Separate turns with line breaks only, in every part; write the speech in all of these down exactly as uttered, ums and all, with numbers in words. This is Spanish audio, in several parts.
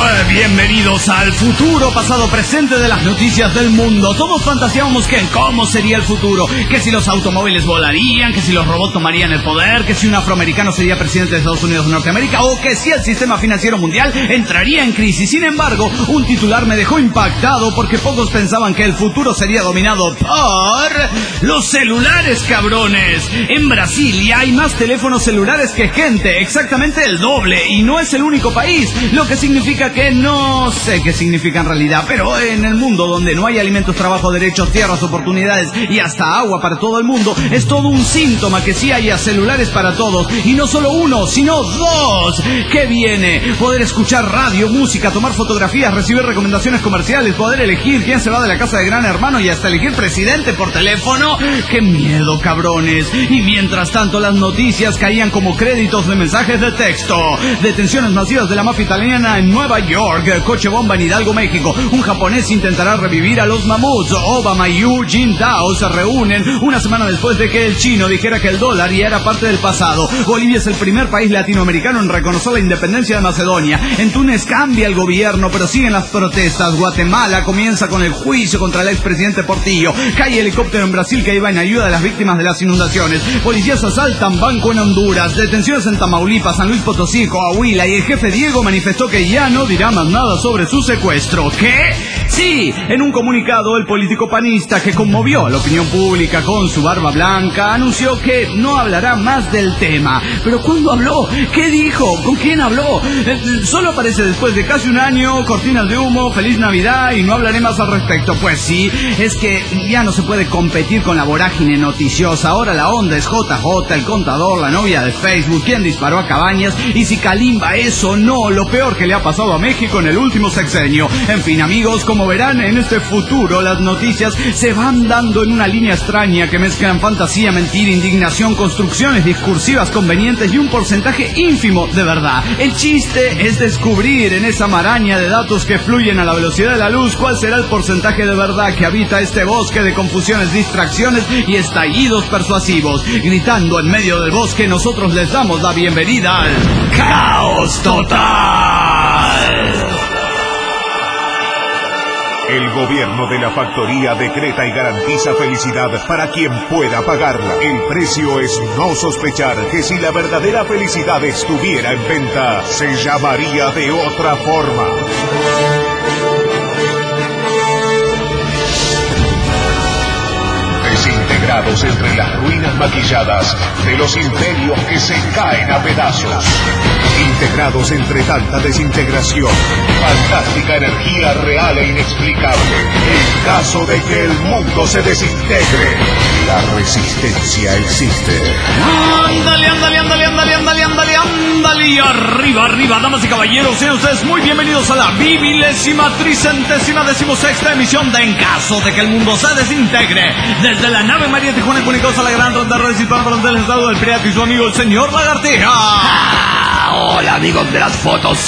Bienvenidos al futuro, pasado, presente de las noticias del mundo. Todos fantaseábamos que cómo sería el futuro, que si los automóviles volarían, que si los robots tomarían el poder, que si un afroamericano sería presidente de Estados Unidos de Norteamérica, o que si el sistema financiero mundial entraría en crisis. Sin embargo, un titular me dejó impactado porque pocos pensaban que el futuro sería dominado por los celulares, cabrones. En Brasil ya hay más teléfonos celulares que gente, exactamente el doble, y no es el único país, lo que significa que no sé qué significa en realidad, pero en el mundo donde no hay alimentos, trabajo, derechos, tierras, oportunidades y hasta agua para todo el mundo, es todo un síntoma que sí haya celulares para todos, y no solo uno, sino dos. ¿Qué viene? Poder escuchar radio, música, tomar fotografías, recibir recomendaciones comerciales, poder elegir quién se va de la casa de Gran Hermano y hasta elegir presidente por teléfono. ¡Qué miedo, cabrones! Y mientras tanto las noticias caían como créditos de mensajes de texto. Detenciones masivas de la mafia italiana en Nueva York, coche bomba en Hidalgo, México. Un japonés intentará revivir a los mamuts. Obama y Hu Jintao se reúnen una semana después de que el chino dijera que el dólar ya era parte del pasado. Bolivia es el primer país latinoamericano en reconocer la independencia de Macedonia. En Túnez cambia el gobierno, pero siguen las protestas. Guatemala comienza con el juicio contra el expresidente Portillo. Cae helicóptero en Brasil que iba en ayuda de las víctimas de las inundaciones. Policías asaltan banco en Honduras. Detenciones en Tamaulipas, San Luis Potosí, Coahuila, y el jefe Diego manifestó que ya no dirá más nada sobre su secuestro. ¿Qué? Sí, en un comunicado el político panista que conmovió a la opinión pública con su barba blanca anunció que no hablará más del tema. ¿Pero cuándo habló? ¿Qué dijo? ¿Con quién habló? Eh, solo aparece después de casi un año, cortinas de humo, feliz Navidad y no hablaré más al respecto. Pues sí, es que ya no se puede competir con la vorágine noticiosa. Ahora la onda es J J, el contador, la novia de Facebook, quien disparó a Cabañas y si Kalimba es o no lo peor que le ha pasado a México en el último sexenio. En fin, amigos, como verán, en este futuro las noticias se van dando en una línea extraña que mezclan fantasía, mentira, indignación, construcciones discursivas convenientes y un porcentaje ínfimo de verdad. El chiste es descubrir en esa maraña de datos que fluyen a la velocidad de la luz cuál será el porcentaje de verdad que habita este bosque de confusiones, distracciones y estallidos persuasivos. Gritando en medio del bosque, nosotros les damos la bienvenida al Caos Total.
El gobierno de la factoría decreta y garantiza felicidad para quien pueda pagarla. El precio es no sospechar que si la verdadera felicidad estuviera en venta, se llamaría de otra forma. Desintegrados entre las ruinas maquilladas de los imperios que se caen a pedazos. Integrados entre tanta desintegración, fantástica energía real e inexplicable. En caso de que el mundo se desintegre, la resistencia existe.
Ándale, ándale, ándale, ándale, ándale, ándale, ándale. Y arriba, arriba, damas y caballeros, sean ustedes muy bienvenidos a la vivilésima, tricentésima, decimosexta emisión de En Caso de que el mundo se desintegre. Desde la nave María Tijuana comunicados a la gran ronda recital para el estado del Pirata y su amigo el señor Lagartija.
Ah, hola amigos de las fotos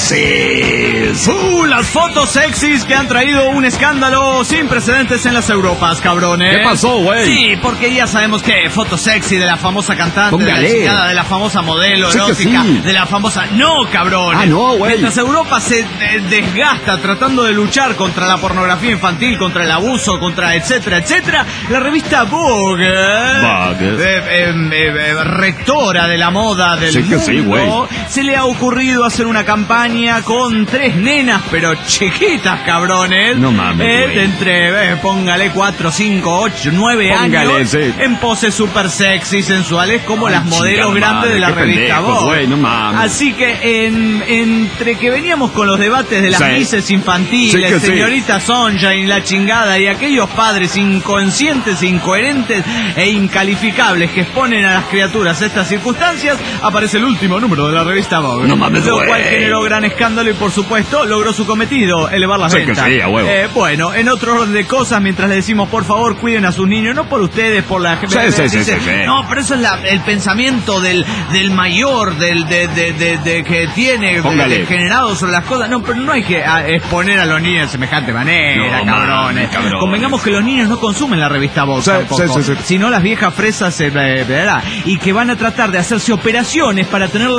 sexys.
Uh, las fotos sexys que han traído un escándalo sin precedentes en las Europas, cabrones.
¿Qué pasó, güey?
Sí, porque ya sabemos que foto sexy de la famosa cantante,
Póngale.
de la chingada, de la famosa modelo
Sí
erótica,
sí.
de la famosa... No, cabrón.
Ah, no, güey.
Mientras Europa se de- desgasta tratando de luchar contra la pornografía infantil, contra el abuso, contra etcétera, etcétera, la revista Vogue,
Vogue.
eh, eh, eh, rectora de la moda del
Sí que
mundo,
sí, güey.
se le ha ocurrido hacer una campaña con tres nenas, pero chiquitas, cabrones.
No mames,
Eh,
güey.
de entre, eh, póngale, cuatro, cinco, ocho, nueve
Póngale,
años,
sí.
en poses super sexy, sensuales, como
Ay,
las modelos
chingada
grandes de la
madre, qué
revista
pendejos,
Vogue.
güey, no mames.
Así que en, entre que veníamos con los debates de las
Sí.
misses infantiles,
Sí que sí.
señorita Sunshine, la chingada, y aquellos padres inconscientes, incoherentes e incalificables que exponen a las criaturas a estas circunstancias, aparece el último número de la revista Vogue.
No mames,
Lo
güey.
cual generó gran escándalo y por supuesto logró su cometido, elevar las
Sí que
ventas.
sí, a huevo.
Eh, bueno, en otro orden de cosas, mientras le decimos por favor cuiden a sus niños, no por ustedes, por la
Sí, sí, sí,
dice,
sí, sí.
no, pero eso es la- el pensamiento del, del mayor, del de, de, de, de que tiene
Póngale.
de- generado sobre las cosas. No, pero no hay que a, exponer a los niños de semejante manera,
No,
cabrones.
man, cabrones.
Convengamos que los niños no consumen la revista Vogue
Sí,
tampoco,
sí, sí, sí.
sino las viejas fresas, eh, ¿verdad? Y que van a tratar de hacerse operaciones para tener la apariencia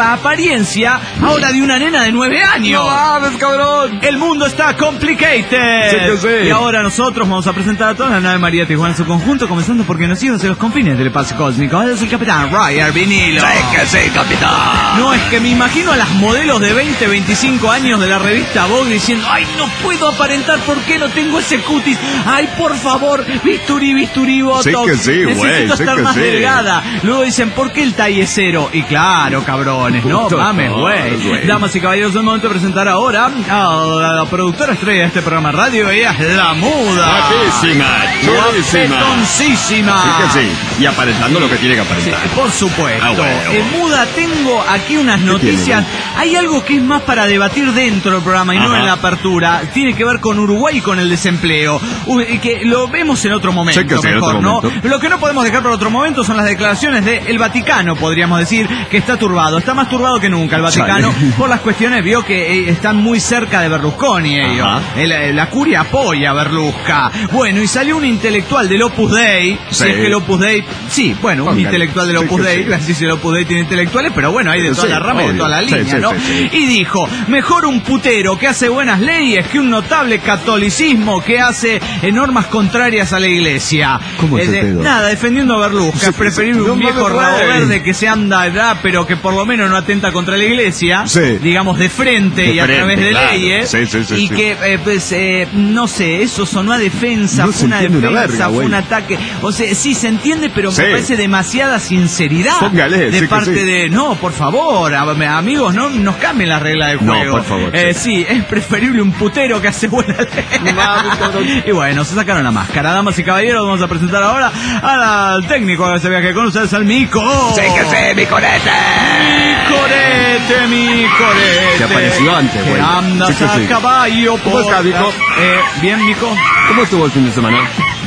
apariencia ahora de una nena de nueve años.
¡No mames, cabrón!
El mundo está complicated.
Sí que sí.
Y ahora nosotros vamos a presentar a toda la nave María Tijuana en su conjunto, comenzando porque nos lleva hacia los confines del espacio cósmico. Él es el capitán Ryan Vinilo.
Sí que sí, capitán.
No, es que me imagino a las modelos de veinte, veinticinco años de la revista Vogue diciendo: ay, no puedo aparentar, ¿por qué no tengo ese cutis? Ay, por favor, bisturí, bisturí, botox.
Sí que sí, güey,
necesito
sí
estar
que
más
sí.
delgada. Luego dicen: ¿por qué el talle es cero? Y claro, cabrones, no
Puto
mames,
favor,
güey.
güey.
Damas y caballeros, es el momento de presentar ahora a la productora estrella de este programa de radio. Ella es La Muda.
Guapísima, chulísima.
Guapetoncísima.
Sí que sí. Y aparentando lo que tiene que
Sí,
aparentar.
por supuesto.
Ah, bueno.
En Muda tengo aquí unas noticias.
tiene?
Hay algo que es más para debatir dentro del programa y no
Ajá.
en la apertura. Tiene que ver con Uruguay y con el desempleo. Uy, que lo vemos en otro momento,
Sí que sí, en
mejor,
otro
¿no?
momento.
Lo que no podemos dejar para otro momento son las declaraciones del Vaticano, podríamos decir, que está turbado. Está más turbado que nunca el Vaticano
Chale.
por las cuestiones, vio que eh, están muy cerca de Berlusconi ellos.
Ajá.
El- la curia apoya a Berlusca. Bueno, y salió un intelectual del Opus Dei, si
Sí.
es que el Opus Dei, sí, bueno, un
Póngale.
intelectual del
Sí
Opus
que
Dei,
sí.
no sé si el Opus Dei tiene intelectuales, pero bueno, hay de toda
Sí,
la rama y de
obvio.
toda la
Sí,
línea,
sí,
¿no?
sí, sí.
Y dijo: mejor un putero que hace buenas leyes que un notable catolicismo que hace eh, normas contrarias a la iglesia.
¿Cómo es
Eh,
el
de-
pedo?
nada, defendiendo a Berlusca.
Sí,
Es preferible
sí,
un
no
viejo
mames,
rabo
güey.
verde que se anda, ¿verdad? Pero que por lo menos no atenta contra la iglesia,
Sí.
digamos de frente
De
y a
frente,
través de
claro.
leyes.
Sí, sí, sí,
y
sí.
que, eh, pues, eh, no sé, eso sonó a defensa,
No
fue
se
una
entiende una
defensa,
verga,
fue
güey.
un ataque. O sea, sí se entiende, pero
Sí.
me parece demasiada sinceridad
Póngale,
de
sí que
parte
sí.
de, no, por favor, a- amigos, no nos cambien las reglas del
No,
juego.
por favor,
Eh,
sí.
sí, es preferible un putero que hace buena ley.
Mames, cabrón.
Y bueno, se sacaron la máscara. Damas y caballeros, vamos a presentar ahora al técnico de ese viaje con ustedes, al Mico.
Sí que sí, mi conete.
Mi corete, mi corete.
Se apareció antes,
Que
güey.
andas
Sí que
a
sí.
caballo.
¿Cómo
por
está, Mico?
la- Eh, bien, Mico.
¿Cómo estuvo el fin de semana?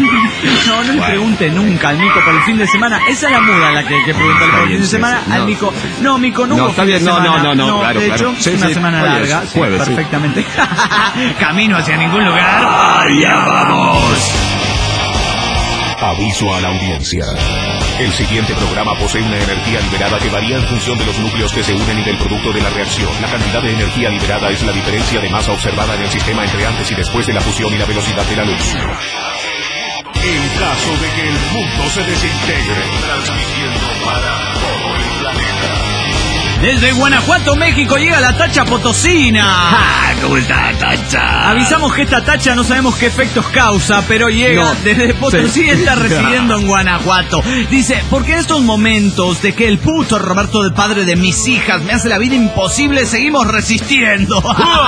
No, no le
Bueno.
pregunte nunca al Mico por el fin de semana. Esa es la muda la que hay que preguntarle
Está
por el
bien,
fin de
sí,
semana
sí.
al
No.
Mico. No, Mico, no,
No,
hubo
está
fin de
bien. No,
semana.
no, no, no, claro,
de hecho,
claro. Sí,
es una
sí.
semana
Hoy es
larga. sí,
jueves, sí.
perfectamente. Camino hacia ningún lugar.
Allá vamos.
Aviso a la audiencia. El siguiente programa posee una energía liberada que varía en función de los núcleos que se unen y del producto de la reacción. La cantidad de energía liberada es la diferencia de masa observada en el sistema entre antes y después de la fusión y la velocidad de la luz. En caso de que el mundo se desintegre, transmitiendo para todo el planeta.
Desde Guanajuato, México, llega la tacha potosina.
Ah, ¿cómo está, Tacha?
Avisamos que esta tacha no sabemos qué efectos causa, pero llega
No.
desde Potosí,
Sí.
está residiendo en Guanajuato. Dice: porque en estos momentos de que el puto Roberto, del padre de mis hijas, me hace la vida imposible, seguimos resistiendo.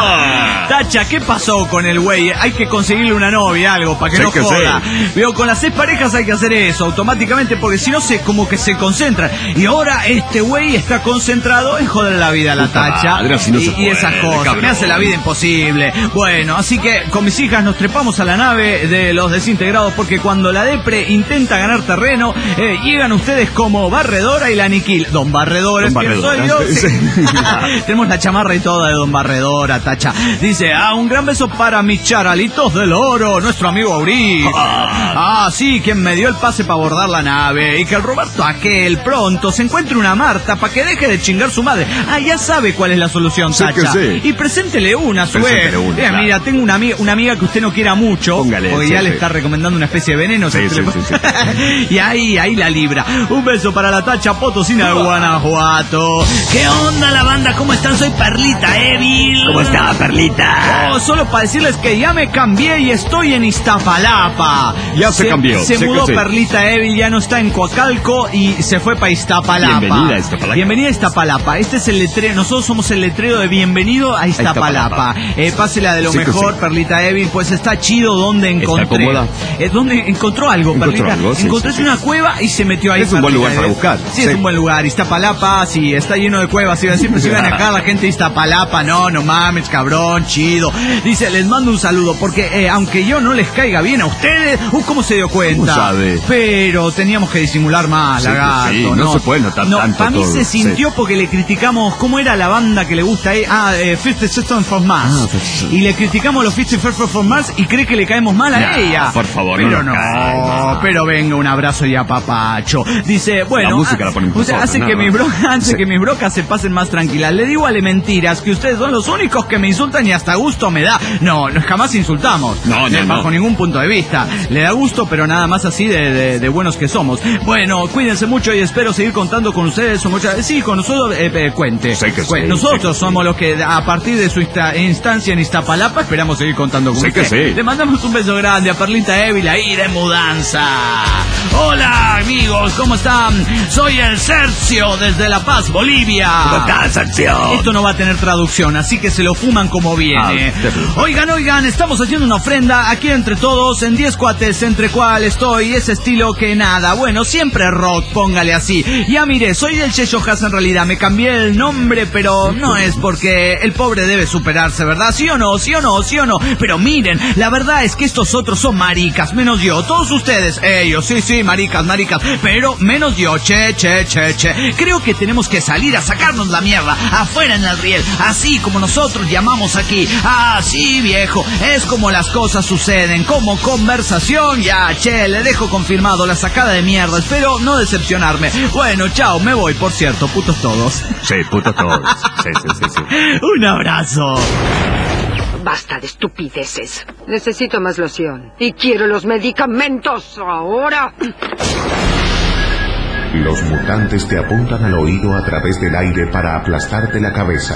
Tacha, ¿qué pasó con el güey? Hay que conseguirle una novia, algo, para que
Sí
no
que
joda.
sí.
Veo, con las seis parejas hay que hacer eso automáticamente, porque si no se como que se concentran. Y ahora este güey está concentrado en joder la vida a la
Puta
tacha
madre, así no
y,
se
y
puede,
esas cosas.
cabrón.
Me hace la vida imposible. Bueno, así que con mis hijas nos trepamos a la nave de los desintegrados, porque cuando la depre intenta ganar terreno, eh, llegan ustedes como Barredora y la aniquil. Don Barredora,
Don
es quien soy
Barredora,
yo.
sí.
Sí. Tenemos la chamarra y toda de Don Barredora, tacha. Dice: ah, un gran beso para mis charalitos del oro, nuestro amigo Auriz. Ah, sí, quien me dio el pase para abordar la nave. Y que el Roberto aquel pronto se encuentre una Marta para que deje de chingar su madre. Ah, ya sabe cuál es la solución,
Sí que
tacha.
sí.
Y preséntele una, a su
Preséntele
vez.
una,
Mira,
claro.
mira, tengo una amiga, una amiga que usted no quiera mucho.
Póngale,
porque
sí,
ya le
sí.
está recomendando una especie de veneno.
Sí,
que
sí,
le-
sí, sí.
Y ahí, ahí la libra. Un beso para la tacha potosina de Guanajuato. ¿Qué onda, la banda? ¿Cómo están? Soy Perlita Evil.
¿Cómo está, Perlita?
Oh, solo para decirles que ya me cambié y estoy en Iztapalapa.
Ya se cambió,
Se
sé
mudó
que sí.
Perlita Evil, ya no está en Coacalco y se fue para Iztapalapa.
Bienvenida a Iztapalapa.
Bienvenida a Iztapalapa. Este es el letrero, nosotros somos el letrero de bienvenido a Iztapalapa.
Iztapalapa.
Eh, pásela de lo
Sí que
mejor,
sí.
Perlita Evil, pues está chido donde encontré.
cómoda?
Eh, ¿Dónde encontró algo,
Encontró
Perlita?
algo, sí,
Encontró
sí, sí.
una cueva y se metió ahí.
Es un buen
Perlita
lugar para
Evil.
buscar.
Sí, es
Sí.
un buen lugar. Iztapalapa, sí, está lleno de cuevas. Iba siempre se iban acá la gente de Iztapalapa. No, no mames, cabrón, chido. Dice: les mando un saludo porque eh, aunque yo no les caiga bien a ustedes, uh, ¿cómo se dio cuenta?
¿Cómo sabe?
Pero teníamos que disimular más,
Sí,
lagarto.
sí, no se puede notar tanto
para mí
todo,
se
sí.
sintió porque le criticamos cómo era la banda que le gusta ahí. Ah, eh, Fifty Seconds from Mars.
Ah, fifty.
Y le criticamos los Fifty Seconds from Mars y cree que le caemos mal a
Nah,
ella.
por favor,
pero
no
no,
nos cae.
pero venga, un abrazo y apapacho. Dice, bueno,
La música la ponen
o sea,
nosotros,
hace que
nada
mis
más.
brocas, hace
Sí.
que mis brocas se pasen más tranquilas. Le digo a le mentiras que ustedes son los únicos que me insultan y hasta gusto me da. No, no jamás insultamos.
No, no,
Eh, bajo
no.
ningún punto de vista. Le da gusto, pero nada más así de, de, de buenos que somos. Bueno, cuídense mucho y espero seguir contando con ustedes. Son muchas... Sí, con nosotros, eh, eh, cuente.
Sé que sí,
Cuen- Nosotros
sé que
somos
sí.
los que a partir de su insta- instancia en Iztapalapa esperamos seguir contando con
Sé
usted.
que sí.
Le mandamos un beso grande a Perlita Évil ahí de mudanza. Hola amigos, ¿cómo están? Soy el Cercio desde La Paz, Bolivia.
¿Cómo estás, Acción?
Esto no va a tener traducción, así que se lo fuman como viene.
Ah, sí.
Oigan, oigan, estamos haciendo una ofrenda aquí entre todos, en diez cuates, entre cual estoy, ese estilo que nada. Bueno, siempre rock, póngale así. Ya mire, soy del Checho Haas en realidad, me cambié el nombre, pero no es porque el pobre debe superarse, ¿verdad? ¿Sí o no? ¿Sí o no? ¿Sí o no? Pero miren, la verdad es que estos otros son maricas, menos yo. Todos ustedes, ellos, sí, sí, maricas, maricas, pero menos yo, che, che, che, che. Creo que tenemos que salir a sacarnos la mierda afuera en el riel, así como nosotros llamamos aquí. Ah, sí, viejo, es como las cosas suceden, como conversación. Ya, che, le dejo confirmado la sacada de mierda, espero no decepcionarme. Bueno, chao, me voy, por cierto, putos todos.
Sí, puto todos. Sí, sí, sí, sí.
Un abrazo.
Basta de estupideces. Necesito más loción. Y quiero los medicamentos ahora.
Los mutantes te apuntan al oído a través del aire para aplastarte la cabeza.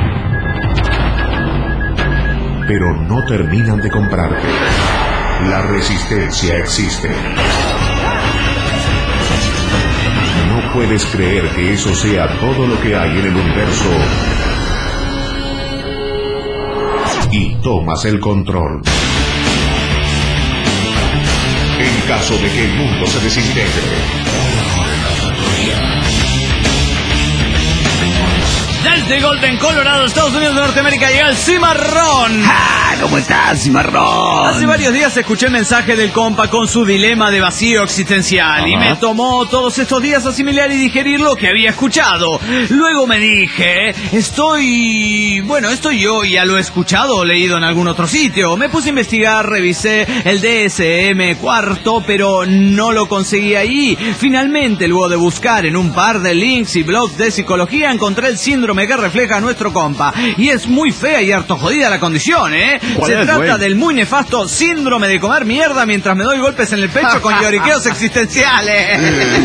Pero no terminan de comprarte. La resistencia existe. No puedes creer que eso sea todo lo que hay en el universo. Y tomas el control. En caso de que el mundo se desintegre.
Desde Golden, Colorado, Estados Unidos de Norteamérica, llega el Cimarrón.
Ah, ¿cómo estás, Cimarrón?
Hace varios días escuché el mensaje del compa con su dilema de vacío existencial.
Ajá.
Y me tomó todos estos días asimilar y digerir lo que había escuchado. Luego me dije, estoy... Bueno, esto yo ya lo he escuchado o leído en algún otro sitio. Me puse a investigar, revisé el D S M cuarto, pero no lo conseguí ahí. Finalmente, luego de buscar en un par de links y blogs de psicología, encontré el síndrome que refleja a nuestro compa. Y es muy fea y harto jodida la condición, ¿eh?
¿Cuál
Se
es,
trata
güey?
del muy nefasto síndrome de comer mierda mientras me doy golpes en el pecho con lloriqueos existenciales.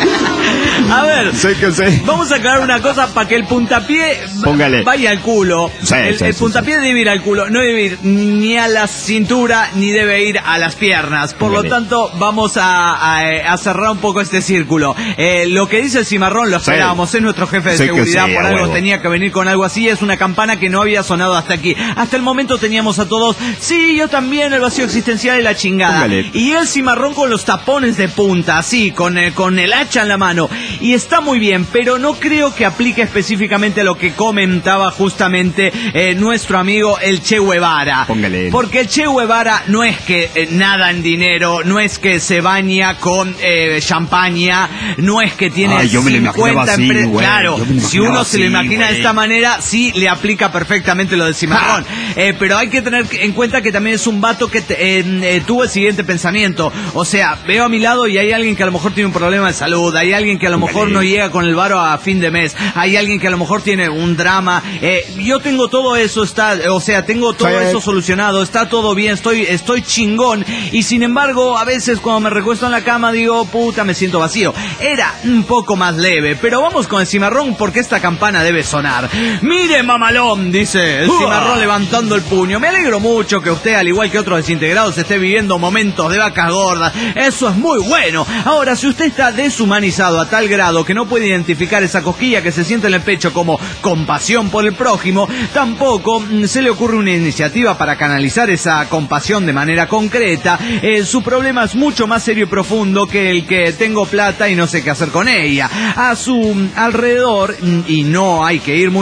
A ver,
Sé que sí.
vamos a aclarar una cosa para que el puntapié
Póngale.
vaya al culo.
Sí,
el
sí,
el
sí,
puntapié debe ir al culo, no debe ir ni a la cintura ni debe ir a las piernas. Por
Póngale.
lo tanto, vamos a, a- a cerrar un poco este círculo. Eh, lo que dice el Cimarrón lo
Sí.
esperábamos, es nuestro jefe de
Sí que
seguridad,
sí,
por
a
algo
huevo.
tenía que venir con algo así. Es una campana que no había sonado hasta aquí. Hasta el momento teníamos a todos, sí, yo también, el vacío existencial y la chingada.
Póngale.
Y el Cimarrón con los tapones de punta, así, con el, con el hacha en la mano. Y está muy bien, pero no creo que aplique específicamente a lo que comentaba justamente eh, nuestro amigo el Che Guevara.
Póngale.
Porque el Che Guevara no es que eh, nada en dinero, no es que se baña con eh, champaña, no es que tiene
Ay, yo me lo imaginaba así,
empre-
güey.
Claro,
Yo me lo
si
imaginaba
uno se lo
así,
imagina de
güey.
esta manera, sí le aplica perfectamente lo del Cimarrón. Eh, pero hay que tener en cuenta que también es un vato que te- eh, eh, tuvo el siguiente pensamiento. O sea, veo a mi lado y hay alguien que a lo mejor tiene un problema de salud, hay alguien que a lo mejor no llega con el varo a fin de mes, hay alguien que a lo mejor tiene un drama. Eh, yo tengo todo eso, está, o sea, tengo todo
Sí.
eso solucionado, está todo bien, estoy, estoy chingón. Y sin embargo, a veces cuando me recuesto en la cama digo, puta, me siento vacío. Era un poco más leve, pero vamos con el Cimarrón porque esta campana debe sonar. Mire, mamalón, dice el Cimarrón levantando el puño. Me alegro mucho que usted, al igual que otros desintegrados, esté viviendo momentos de vacas gordas. Eso es muy bueno. Ahora, si usted está deshumanizado a tal grado que no puede identificar esa cosquilla que se siente en el pecho como compasión por el prójimo, tampoco mm, se le ocurre una iniciativa para canalizar esa compasión de manera concreta. Eh, su problema es mucho más serio y profundo que el que tengo plata y no sé qué hacer con ella. A su mm, alrededor, mm, y no hay que ir muy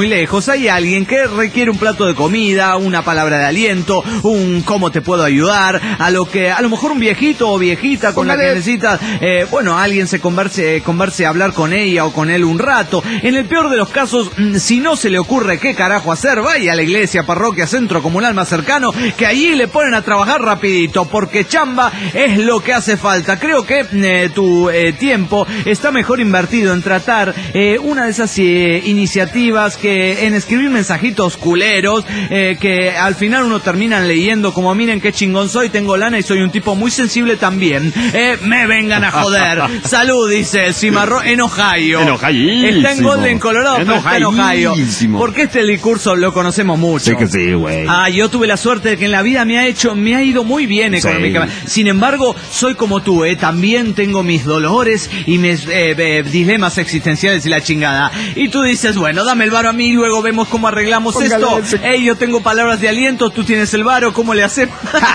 muy lejos, hay alguien que requiere un plato de comida, una palabra de aliento, un cómo te puedo ayudar, a lo que a lo mejor un viejito o viejita con
Póngale.
la que necesitas, eh, bueno, alguien se converse, converse a hablar con ella o con él un rato. En el peor de los casos, mm, si no se le ocurre qué carajo hacer, vaya a la iglesia, parroquia, centro comunal más cercano, que allí le ponen a trabajar rapidito, porque chamba es lo que hace falta. Creo que eh, tu eh, tiempo está mejor invertido en tratar eh, una de esas eh, iniciativas que en escribir mensajitos culeros eh, que al final uno termina leyendo como miren qué chingón soy, tengo lana y soy un tipo muy sensible también. Eh, me vengan a joder. Salud, dice Cimarrón en Ohio.
En Ohio.
Está en Golden, Colorado, pero está en Ohio.
Ohio.
Porque este discurso lo conocemos mucho.
Sí que sí, güey.
Ah, yo tuve la suerte de que en la vida me ha hecho, me ha ido muy bien económicamente.
Sí.
Sin embargo, soy como tú, ¿eh? También tengo mis dolores y mis eh, eh, dilemas existenciales y la chingada. Y tú dices, bueno, dame el varo a mí y luego vemos cómo arreglamos
Póngale
esto.
ese.
Ey, yo tengo palabras de aliento, tú tienes el varo, ¿cómo le hacemos?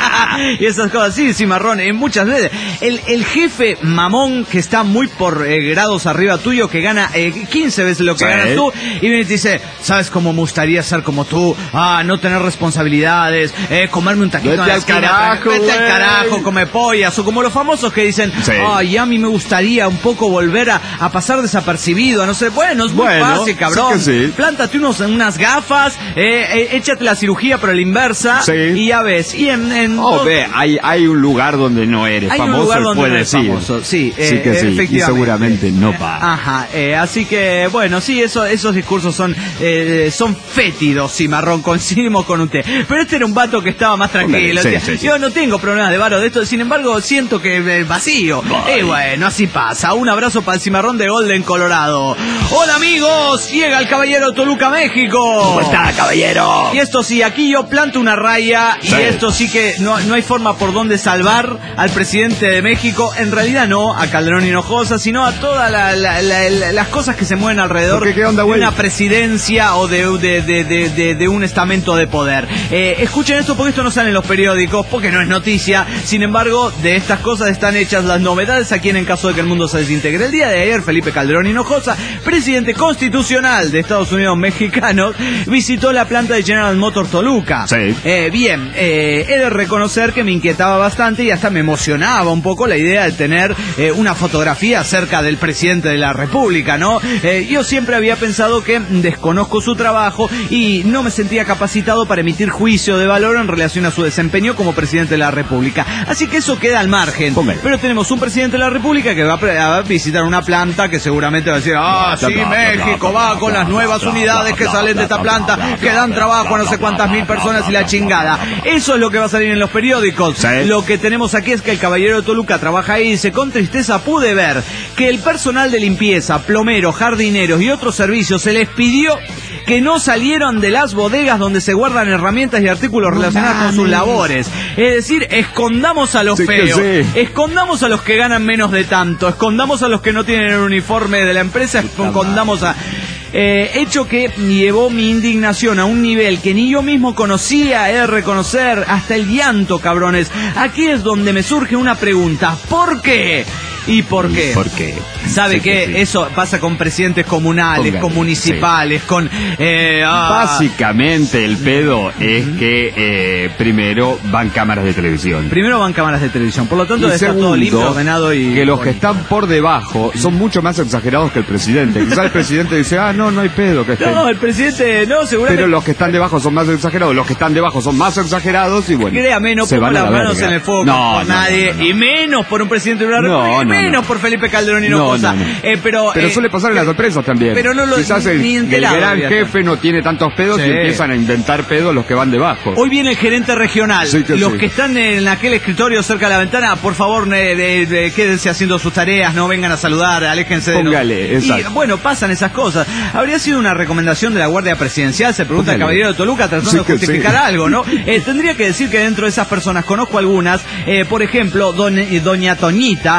Y esas cosas, sí, Cimarrón, eh, muchas veces. El, el jefe mamón que está muy por eh, grados arriba tuyo, que gana eh, quince veces lo que
Sí.
ganas tú, y viene y te dice, ¿sabes cómo me gustaría ser como tú? Ah, no tener responsabilidades, eh, comerme un taquito
Vete
en la
al
esquina,
carajo,
vete al
güey.
carajo, come pollas, o como los famosos que dicen,
Sí.
ay, a mí me gustaría un poco volver a, a pasar desapercibido, a no sé, bueno, es muy
Bueno,
fácil, cabrón.
sí que sí.
Plántate unos, unas gafas, eh, eh, échate la cirugía pero a la inversa,
Sí.
y ya ves, y en... en
Oh,
dos-
ve, hay, hay un lugar donde no eres
hay un
famoso
lugar
y
donde no
puedes
es
ir.
famoso, sí,
Sí
eh,
que sí, y
efectivamente.
seguramente no va.
Ajá, eh, así que bueno, sí, eso, esos discursos son eh, son fétidos, Cimarrón, coincidimos con usted. Pero este era un vato que estaba más tranquilo.
Sí,
decía,
sí, sí.
Yo no tengo problemas de varo de esto, sin embargo siento que eh, vacío. Y bueno, así pasa. Un abrazo para el Cimarrón de Golden, Colorado. Hola amigos, llega el caballero Toluca, México.
¿Cómo está, caballero?
Y esto sí, aquí yo planto una raya y
Sí.
esto sí que no, no hay forma por donde salvar al presidente de México. En realidad no a Calderón Hinojosa, sino a todas la, la, la, la, las cosas que se mueven alrededor
¿Por qué? ¿Qué onda,
de
güey?
una presidencia o de, de, de, de, de, de un estamento de poder. Eh, escuchen esto porque esto no sale en los periódicos, porque no es noticia. Sin embargo, de estas cosas están hechas las novedades aquí en, en caso de que el mundo se desintegre. El día de ayer, Felipe Calderón Hinojosa, presidente constitucional de Estados Unidos mexicanos, visitó la planta de General Motors Toluca.
Sí.
Eh, bien, eh, he de reconocer que me inquietaba bastante y hasta me emocionaba un poco la idea de tener eh, una fotografía cerca del presidente de la República, ¿no? Eh, yo siempre había pensado que desconozco su trabajo y no me sentía capacitado para emitir juicio de valor en relación a su desempeño como presidente de la República. Así que eso queda al margen.
Póngale.
Pero tenemos un presidente de la República que va a, pre- a visitar una planta que seguramente va a decir, ah, sí, México va con las nuevas unidades que salen de esta planta, que dan trabajo a no sé cuántas mil personas y la chingada. Eso es lo que va a salir en los periódicos.
Sí.
Lo que tenemos aquí es que el caballero de Toluca trabaja ahí y dice, con tristeza pude ver que el personal de limpieza, plomeros, jardineros y otros servicios se les pidió que no salieron de las bodegas donde se guardan herramientas y artículos relacionados con sus labores. Es decir, escondamos a los
Sí que
feos,
sí.
escondamos a los que ganan menos de tanto, escondamos a los que no tienen el uniforme de la empresa, escondamos a... Eh, hecho que llevó mi indignación a un nivel que ni yo mismo conocía, he de reconocer, hasta el llanto, cabrones. Aquí es donde me surge una pregunta, ¿por qué? ¿Y por qué?
¿Por qué?
¿Sabe
Sí
qué?
que sí.
Eso pasa con presidentes comunales,
Póngale,
con municipales, con... Eh, ah,
Básicamente el pedo es que eh, primero van cámaras de televisión.
primero van cámaras de televisión, por lo tanto
Y
está todo
segundo,
limpio, ordenado y...
que los que
bonito.
están por debajo son mucho más exagerados que el presidente. Quizás el presidente dice, ah, no, no hay pedo que esté.
No, el presidente, no, seguramente...
Pero los que están debajo son más exagerados, los que están debajo son más exagerados y bueno.
Créame, no
se
pongo
van a
las
la
manos
verga.
en el fuego
No,
por
no,
nadie,
no, no.
y menos por un presidente de una
No,
república, y
no,
menos
no.
por Felipe Calderón Hinojosa.
No, no, no.
Eh, pero
Pero
eh,
suele pasar en las empresas también.
pero no lo-
Quizás el,
ni
el
enterado
gran
había
jefe no tiene tantos pedos
Sí.
y empiezan a inventar pedos los que van debajo.
Hoy viene el gerente regional.
Sí que
Los
sí.
que están en aquel escritorio cerca de la ventana, por favor, ne- de- de- quédense haciendo sus tareas, no vengan a saludar, aléjense de
Póngale,
nos- Y
exacto.
bueno, pasan esas cosas. Habría sido una recomendación de la Guardia Presidencial, se pregunta el
Póngale.
caballero de Toluca tratando
Sí
de
que
justificar
sí.
algo, ¿no? Eh, tendría que decir que dentro de esas personas conozco algunas, eh, por ejemplo, don- doña Toñita, muy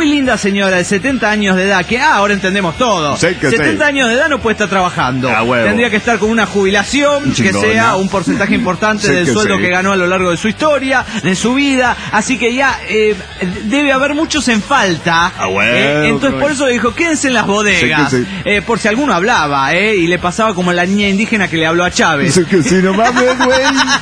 muy linda señora de setenta años de edad, que ah, ahora entendemos todo.
Sí, que
setenta
sí.
años de edad no puede estar trabajando.
Ah, huevo.
Tendría que estar con una jubilación que
Chingona.
sea un porcentaje importante
Sí,
del
que
sueldo
sí.
que ganó a lo largo de su historia, de su vida. Así que ya eh, debe haber muchos en falta.
Ah, huevo,
Eh, entonces por eso le dijo, quédense en las bodegas.
Sí, que sí.
Eh, por si alguno hablaba, eh, y le pasaba como la niña indígena que le habló a Chávez.
Sí, que sí, no mames, güey.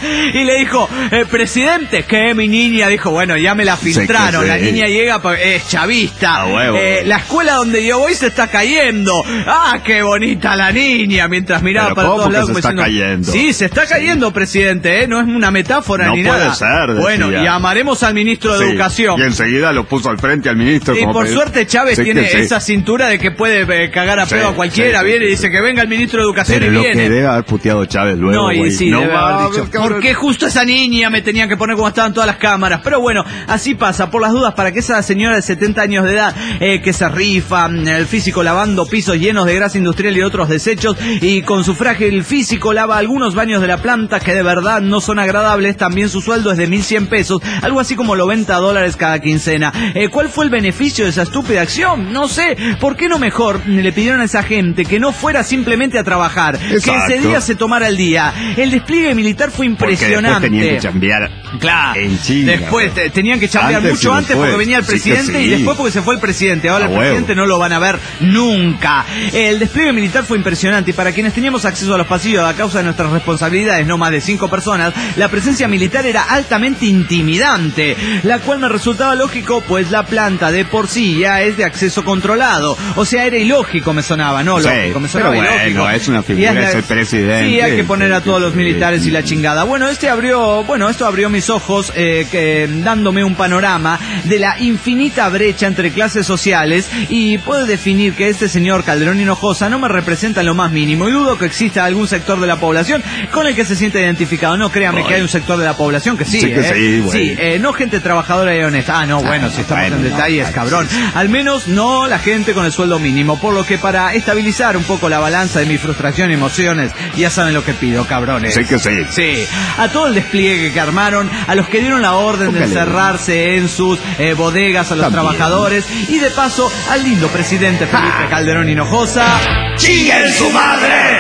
Y le dijo, eh, presidente, que mi niña, dijo, bueno, ya me la filtraron,
Sí, que
la
sí.
niña llega, pa- es chavista.
A huevo.
Eh, la escuela donde yo voy se está cayendo. Ah, qué bonita la niña, mientras miraba
Pero
para
¿cómo
todos
que
lados.
se
como
está
diciendo,
cayendo?
Sí, se está cayendo, presidente, eh, no es una metáfora
No
ni
puede
nada.
ser, decía.
Bueno, llamaremos al ministro de
Sí,
Educación.
Y enseguida lo puso al frente al ministro.
Y
como
por
pe-
suerte Chávez
Sí,
tiene
que sí.
esa cintura de que puede eh, cagar a
Sí,
pedo a cualquiera.
sí, sí,
viene
sí,
y dice
sí.
que venga el ministro de Educación
Pero
y
lo
viene.
que debe haber puteado Chávez luego,
No, y
güey.
sí,
No
debe haber
mames,
dicho,
cabrón.
¿por qué justo esa niña me tenían que poner como estaban todas las cámaras? Pero bueno, así pasa, por las dudas, para que esa señora de setenta años de edad, eh, que se rifa, mm, el físico lavando pisos llenos de grasa industrial y otros desechos, y con su frágil físico lava algunos baños de la planta que de verdad no son agradables, también su sueldo es de mil cien pesos, algo así como noventa dólares cada quincena. Eh, ¿Cuál fue el beneficio de esa estúpida acción? No sé, ¿por qué no mejor le pidieron a esa gente que no fuera simplemente a trabajar, que
Exacto.
ese día se tomara el día? El despliegue militar fue
Porque después
impresionante.
tenían que chambear
Claro,
en China.
después te- tenían que chambear
Antes
mucho
y
antes
después.
porque venía el
Sí que
presidente
sí.
y después porque se fue el presidente. Ahora
A
el
huevo.
presidente no lo van a ver nunca. El despliegue militar fue impresionante y para quienes teníamos acceso a los pasillos a causa de nuestras responsabilidades, no más de cinco personas, la presencia militar era altamente intimidante, la cual me resultaba lógico, pues la planta de por sí ya es de acceso controlado. O sea, era ilógico, me sonaba, no
Sí,
lógico, me sonaba
pero bueno,
ilógico.
es una figura,
Y la-
es el presidente.
Sí, hay que poner a todos los
Sí,
militares y la
sí.
chingada. Bueno, este abrió, bueno, esto abrió mis ojos, eh, que, dándome un panorama de la infinita brecha entre clases sociales, y puedo definir que este señor Calderón Hinojosa no me representa en lo más mínimo, y dudo que exista algún sector de la población con el que se sienta identificado. No, créame
Ay.
que hay un sector de la población que sí,
Sí que
¿eh?
sí, güey.
Sí, eh, no gente trabajadora y honesta. Ah, no, bueno,
Ah,
si estamos
bueno,
en
no,
detalles,
ah,
cabrón.
sí, sí.
Al menos no la gente con el sueldo mínimo, por lo que para estabilizar un poco la balanza de mi frustración y emociones, ya saben lo que pido, cabrones.
Sí que sí.
Sí, a todo el despliegue que armaron, a los que dieron la orden de
Póngale.
encerrarse en sus eh, bodegas, a los
También.
trabajadores, y de paso al lindo presidente Felipe Calderón Hinojosa.
¡Chinguen su madre!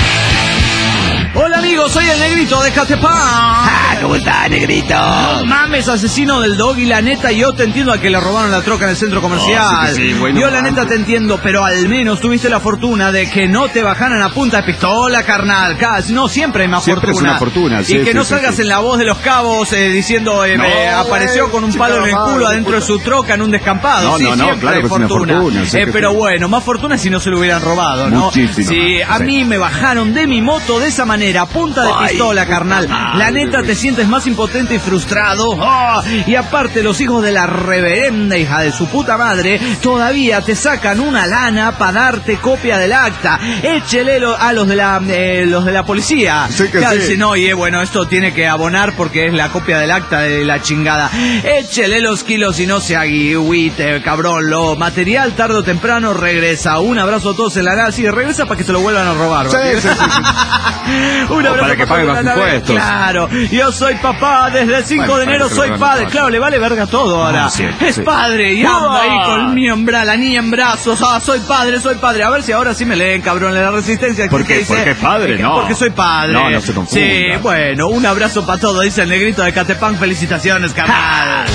Hola amigos, soy el negrito de Catepán.
Ah, ¿cómo está, negrito?
No mames, asesino del dog, y la neta yo te entiendo a que le robaron la troca en el centro comercial.
Oh, sí que sí, güey, no
yo la
mames.
neta te entiendo, pero al menos tuviste la fortuna de que no te bajaran a punta de pistola, carnal. Casi, no, siempre hay más
Siempre es
fortuna.
una fortuna,
y
sí,
que
sí,
no
sí,
salgas
sí.
en la voz de los cabos eh, diciendo eh,
No,
eh, apareció
güey,
con un
chica
palo en el
madre,
culo
de
adentro de
puta.
su troca en un descampado.
No,
sí,
no, no,
siempre
claro
hay
que es una
fortuna.
fortuna, sí
Eh,
que
pero
sí.
bueno, más fortuna si no se lo hubieran robado, ¿no?
Muchísimo
Sí,
más,
a
sí.
mí me bajaron de mi moto de esa manera, a punta de
Ay,
pistola, carnal. La neta te sientes más impotente y frustrado. ¡Ah! Y aparte los hijos de la reverenda hija de su puta madre todavía te sacan una lana para darte copia del acta. Échele lo- a los de la eh, los de la policía.
Sí que
Claro,
sí.
dicen, oye, bueno, esto tiene que abonar porque es la copia del acta de la chingada. Échele los kilos y no se agüite, cabrón. Lo material tarde o temprano regresa. Un abrazo a todos en la nave. Sí, regresa para que se lo vuelvan a robar.
Sí,
¿verdad?
sí, sí, sí.
Un
O
abrazo
para que
todos
pague
en
más
la nave.
impuestos.
Claro, yo soy papá desde el cinco
Bueno,
de enero,
para que se lo
soy
hagan
padre.
trabajar.
Claro, le vale verga todo ahora.
Ah, sí,
es
sí.
padre y anda
¡Uah!
ahí con el niño en bra- la niña en brazos. Ah, soy padre, soy padre. A ver si ahora sí me leen, cabrón, la resistencia.
¿Por
que
qué?
dice-
Porque es padre,
que-
no.
Porque soy padre.
No, no se confunda.
Sí, bueno, un abrazo para todos, dice el negrito de Catepán. Felicitaciones, carnal.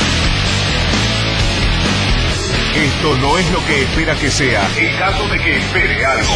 Esto no es lo que espera que sea, en caso de que espere algo.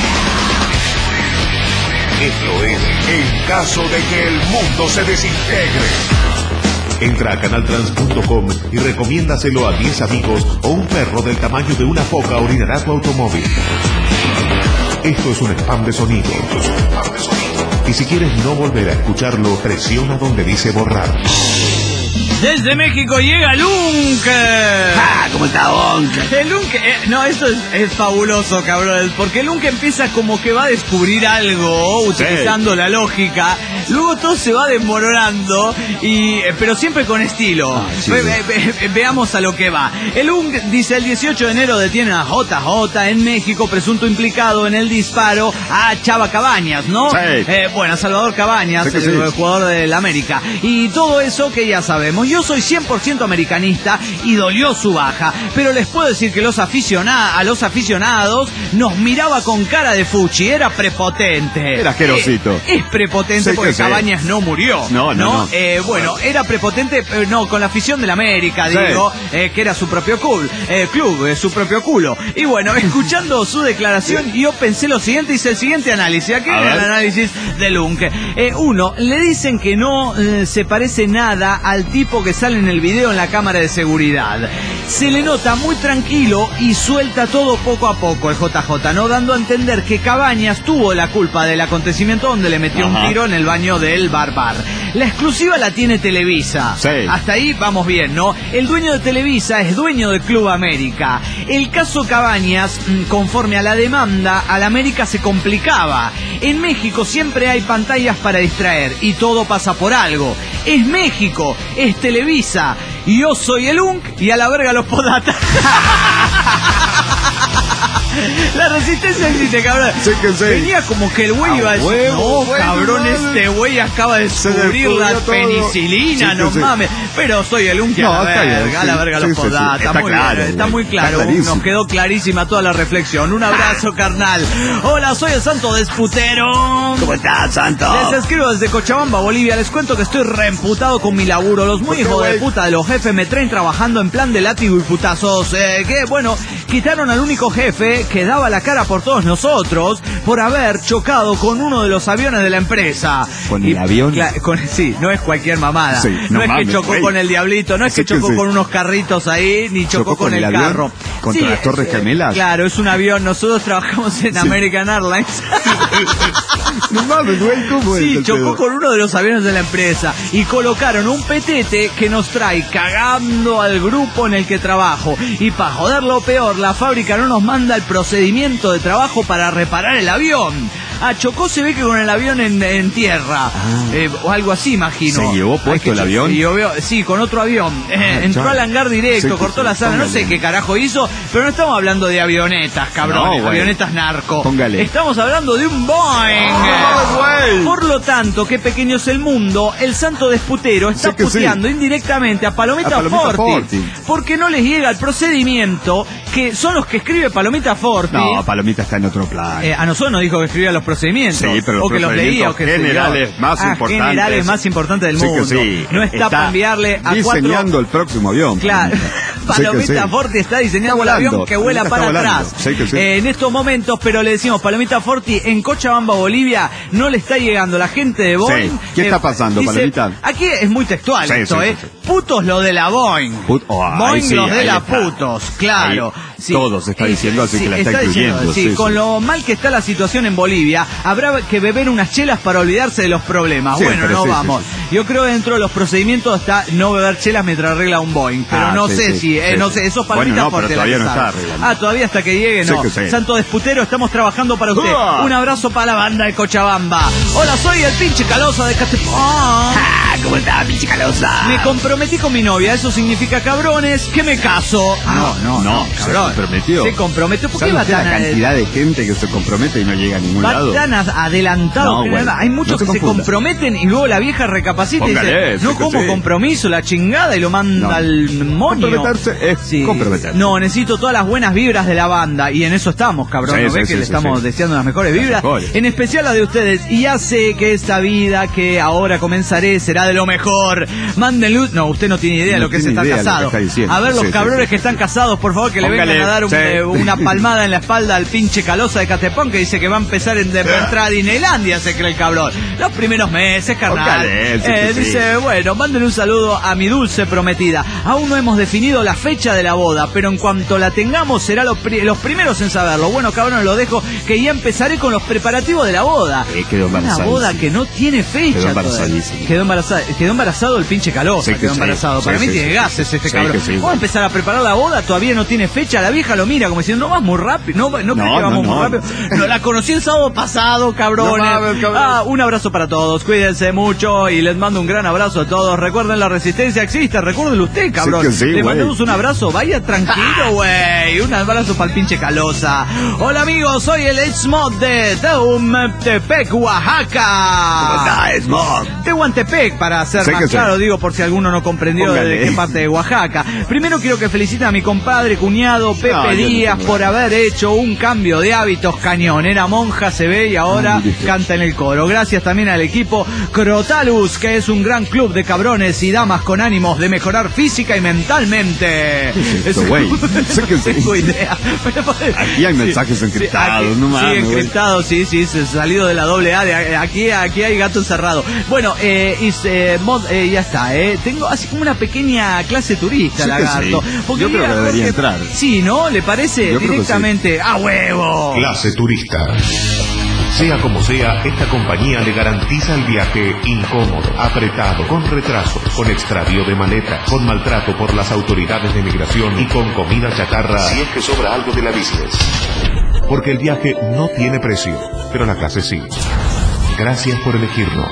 Esto es en caso de que el mundo se desintegre. Entra a canaltrans punto com y recomiéndaselo a diez amigos o un perro del tamaño de una foca orinará tu automóvil. Esto es un spam de sonido. Y si quieres no volver a escucharlo, presiona donde dice borrar.
Desde México llega Lunker.
Ah, ¿cómo está, Bonk?
El Unke, eh, no, esto es, es fabuloso, cabrón, porque el Unke empieza como que va a descubrir algo, utilizando la lógica, luego todo se va desmoronando, y, eh, pero siempre con estilo.
Ah, sí,
Ve-
sí.
ve- ve- veamos a lo que va. El Unke dice, el dieciocho de enero detienen a J J en México, presunto implicado en el disparo a Chava Cabañas, ¿no?
Sí.
Eh, bueno, Salvador Cabañas,
Sí que
el,
sí.
el jugador del América. Y todo eso que ya sabemos. yo soy cien por ciento americanista y dolió su baja, pero les puedo decir que los aficiona- a los aficionados nos miraba con cara de fuchi, era prepotente.
Era asquerosito.
Eh, es prepotente
Sí,
porque
que sí.
Cabañas no murió.
No, no, no.
Eh, bueno, era prepotente, eh, no, con la afición de la América,
Sí.
digo, eh, que era su propio cool, eh, club, eh, su propio culo. Y bueno, escuchando su declaración, yo pensé lo siguiente, hice el siguiente análisis. Aquí
A
viene el
ver.
análisis de Lunk. Eh, uno, le dicen que no eh, se parece nada al tipo que sale en el video en la cámara de seguridad. Se le nota muy tranquilo y suelta todo poco a poco el J J, ¿no? Dando a entender que Cabañas tuvo la culpa del acontecimiento donde le metió
Ajá.
un tiro en el baño del Bar Bar. La exclusiva la tiene Televisa.
Sí.
Hasta ahí vamos bien, ¿no? El dueño de Televisa es dueño del Club América. El caso Cabañas, mm, conforme a la demanda, al América se complicaba. En México siempre hay pantallas para distraer y todo pasa por algo. Es México, es Televisa. Y yo soy el U N C y a la verga los podatas. La resistencia existe, cabrón.
Sí que sí.
Venía como que el güey
Ah,
iba a decir,
huevo,
no,
güey,
cabrón,
no
este güey acaba de
Se
descubrir
descubrió
la
todo.
penicilina,
Sí que
no
sí.
mames. Pero soy el U N C y a
No,
la
está bien,
verga, a
sí.
la verga
Sí,
los
sí, sí.
podatas.
Está
Muy
claro,
bien, está
güey.
muy
Está
claro.
clarísimo.
Nos quedó clarísima toda la reflexión. Un abrazo, carnal. Hola, soy el Santo Desputero.
¿Cómo estás, Santo?
Les escribo desde Cochabamba, Bolivia. Les cuento que estoy reemputado con mi laburo. Los muy
qué,
hijos de
güey?
puta de los jefes me traen trabajando en plan de látigo y putazos. Eh, que, bueno, quitaron al único jefe que daba la cara por todos nosotros por haber chocado con uno de los aviones de la empresa.
¿Con el avión?
cla- con- sí, no es cualquier mamada.
Sí,
no,
no
es
mames,
que chocó
güey.
con el Diablito, no es que
Sí que
chocó
sí.
con unos carritos ahí, ni chocó,
¿Chocó con el avión?
carro.
¿Contra las Torres
es, eh,
Gemelas?
Claro, es un avión. Nosotros trabajamos en American Airlines.
No mames, güey, ¿cómo es
Sí,
el
chocó
pedo?
con uno de los aviones de la empresa y colocaron un petete que nos trae cagando al grupo en el que trabajo. Y para joder lo peor, la fábrica no nos manda el procedimiento de trabajo para reparar el avión. Ah, chocó se ve que con el avión en, en tierra. Eh, o algo así, imagino.
¿Se llevó
Hay
puesto
que
el
cho-
avión?
Sí, obvio- sí, con otro avión. Eh, entró
chao.
al hangar directo,
Sí,
cortó
sí,
la sala, no
póngale.
sé qué carajo hizo, pero no estamos hablando de avionetas, cabrón.
No, güey.
avionetas narco.
Póngale.
Estamos hablando de un Boeing.
No, güey.
Por lo tanto, qué pequeño es el mundo, el Santo Desputero está
Sí que sí.
puteando indirectamente a Palomita,
A Palomita
Forti,
Forti.
porque no les llega el procedimiento que son los que escribe Palomita Forti.
No, Palomita está en otro plan.
Eh, a nosotros nos dijo que escribía los procedimientos.
Sí, pero los
o que los leía o que
procedimientos generales
escribía.
más
Ah,
importantes.
generales más importantes del
Sí que
mundo.
sí.
No está, para enviarle a
diseñando
cuatro...
el próximo avión.
Claro,
Palomita.
Palomita
Sí que sí.
Forti está diseñando
Está
el avión
volando,
que vuela
Palomita
para
está
atrás.
volando. Sí que sí.
Eh, en estos momentos, pero le decimos, Palomita Forti en Cochabamba, Bolivia, no le está llegando la gente de Boeing.
Sí. ¿Qué está pasando,
dice,
Palomita?
Aquí es muy textual
Sí,
esto,
sí,
¿eh?
sí, sí.
Putos lo de la Boeing.
Put- oh, ahí
Boeing
sí,
los de
ahí
la
está.
putos, claro.
Ahí
Sí.
todo se está
Eh,
diciendo, así
sí,
que la está
diciendo,
incluyendo.
sí,
Sí,
con
sí.
lo mal que está la situación en Bolivia, habrá que beber unas chelas para olvidarse de los problemas.
Sí,
bueno,
pero
no
sí, sí,
vamos.
sí.
Yo creo que dentro de los procedimientos está no beber chelas mientras arregla un Boeing. Pero
Ah,
no
sí,
sé
sí,
si, eh,
sí,
no
sí.
sé, esos
Bueno,
Palomita
no, pero
Forti la
todavía
que
no está
sabe.
arreglando.
Ah, todavía hasta que llegue, no.
Sí, que sí.
Santo Desputero, estamos trabajando para usted.
¡Uah!
Un abrazo para la banda de Cochabamba. Hola, soy el pinche Calosa de Catepón.
Ah, ¿cómo estás, pinche calosa?
Me comprometí con mi novia, eso significa cabrones, que me caso. Ah,
No, no, se comprometió.
Se comprometió. ¿Por qué
¿Sabe
va
usted
tan
la
a-
cantidad de gente que se compromete y no llega a ningún
va
lado?
tan a- adelantado?
No,
que
güey,
nada. Hay muchos
no se
que se
confunda.
comprometen y luego la vieja recapacita y
Póngale,
dice, no
sí que
como
sí.
compromiso, la chingada, y lo manda
No.
al moño.
Comprometerse es comprometerse.
No, necesito todas las buenas vibras de la banda y en eso estamos, cabrón.
Sí,
¿No
sí,
ves
sí,
que le
sí,
estamos
sí.
deseando las mejores
Las
vibras?
mejores.
En especial la de ustedes. Y ya sé que esta vida que ahora comenzaré será de lo mejor. Manden luz. No, usted no tiene idea de
No
lo que es
tiene
estar
idea de lo que
casado.
está diciendo.
A ver, los
Sí, sí,
cabrones
sí,
que
sí,
están
sí.
casados, por favor, que le
Póngale,
vengan a dar un,
sí.
eh, una palmada en la espalda al pinche Calosa de Catepón que dice que va a empezar en, de entrar a Disneylandia, se cree el cabrón. Los primeros meses, carnal.
Póngale, sí,
Eh,
sí, sí.
dice, bueno, manden un saludo a mi dulce prometida. Aún no hemos definido la fecha de la boda, pero en cuanto la tengamos será los, pri- los primeros en saberlo. Bueno, cabrón, lo dejo que ya empezaré con los preparativos de la boda.
Eh, quedó
Una
embarazadísimo.
boda que no tiene fecha.
Quedó
todavía.
embarazadísimo.
Quedó embarazado, quedó embarazado el pinche Calosa,
Sí que
quedó
sí,
embarazado.
sí,
Para mí
sí,
tiene
sí,
gases
sí.
este
Sí
cabrón.
que sí,
Vamos a
güey.
empezar a preparar la boda, todavía no tiene fecha. La vieja lo mira como diciendo, no vas muy rápido, no, no, no creo que
no,
vamos
no.
muy rápido. No, la conocí el sábado pasado, cabrones.
No mames, cabrón.
Ah, un abrazo para todos, cuídense mucho y les mando un gran abrazo a todos. Recuerden, la resistencia existe, recuérdenlo usted, cabrón.
Sí que sí,
Le
güey.
mandamos un abrazo, vaya tranquilo, güey. Un abrazo para el pinche Calosa. Hola amigos, soy el Xmod de Tehuantepec, Oaxaca.
es Mog.
Tehuantepec, para ser
Sé
más
que sé.
claro, digo por si alguno no comprendió
Póngale.
de qué parte de Oaxaca. Primero quiero que feliciten a mi compadre, cuñado Pepe
No, yo no
Díaz
tengo
por
nada.
haber hecho un cambio de hábitos cañón. Era monja, se ve, y ahora
Ay, Dios.
canta en el coro. Gracias también al equipo Crotalus, que es un gran club de cabrones y damas con ánimos de mejorar física y mentalmente.
es esto, güey? Sé que sí.
Tengo idea.
Aquí hay mensajes encriptados,
aquí-
no mames,
Sí,
güey.
encriptados, sí, sí, se- salido de la doble A. De aquí, aquí hay gato encerrado. Bueno, eh, y, eh, mod, eh, ya está, eh. Tengo así como una pequeña clase turista,
Sí que
lagarto.
sí.
Porque
Yo creo
mira,
que debería
Jorge,
entrar.
Sí, ¿no? ¿Le parece?
Yo creo que
Directamente. ¡A huevo!
Clase turista. Sea como sea, esta compañía le garantiza el viaje incómodo, apretado, con retrasos, con extravío de maleta, con maltrato por las autoridades de migración y con comida chatarra si es que sobra algo de la business. Porque el viaje no tiene precio, pero la clase sí. Gracias por elegirnos.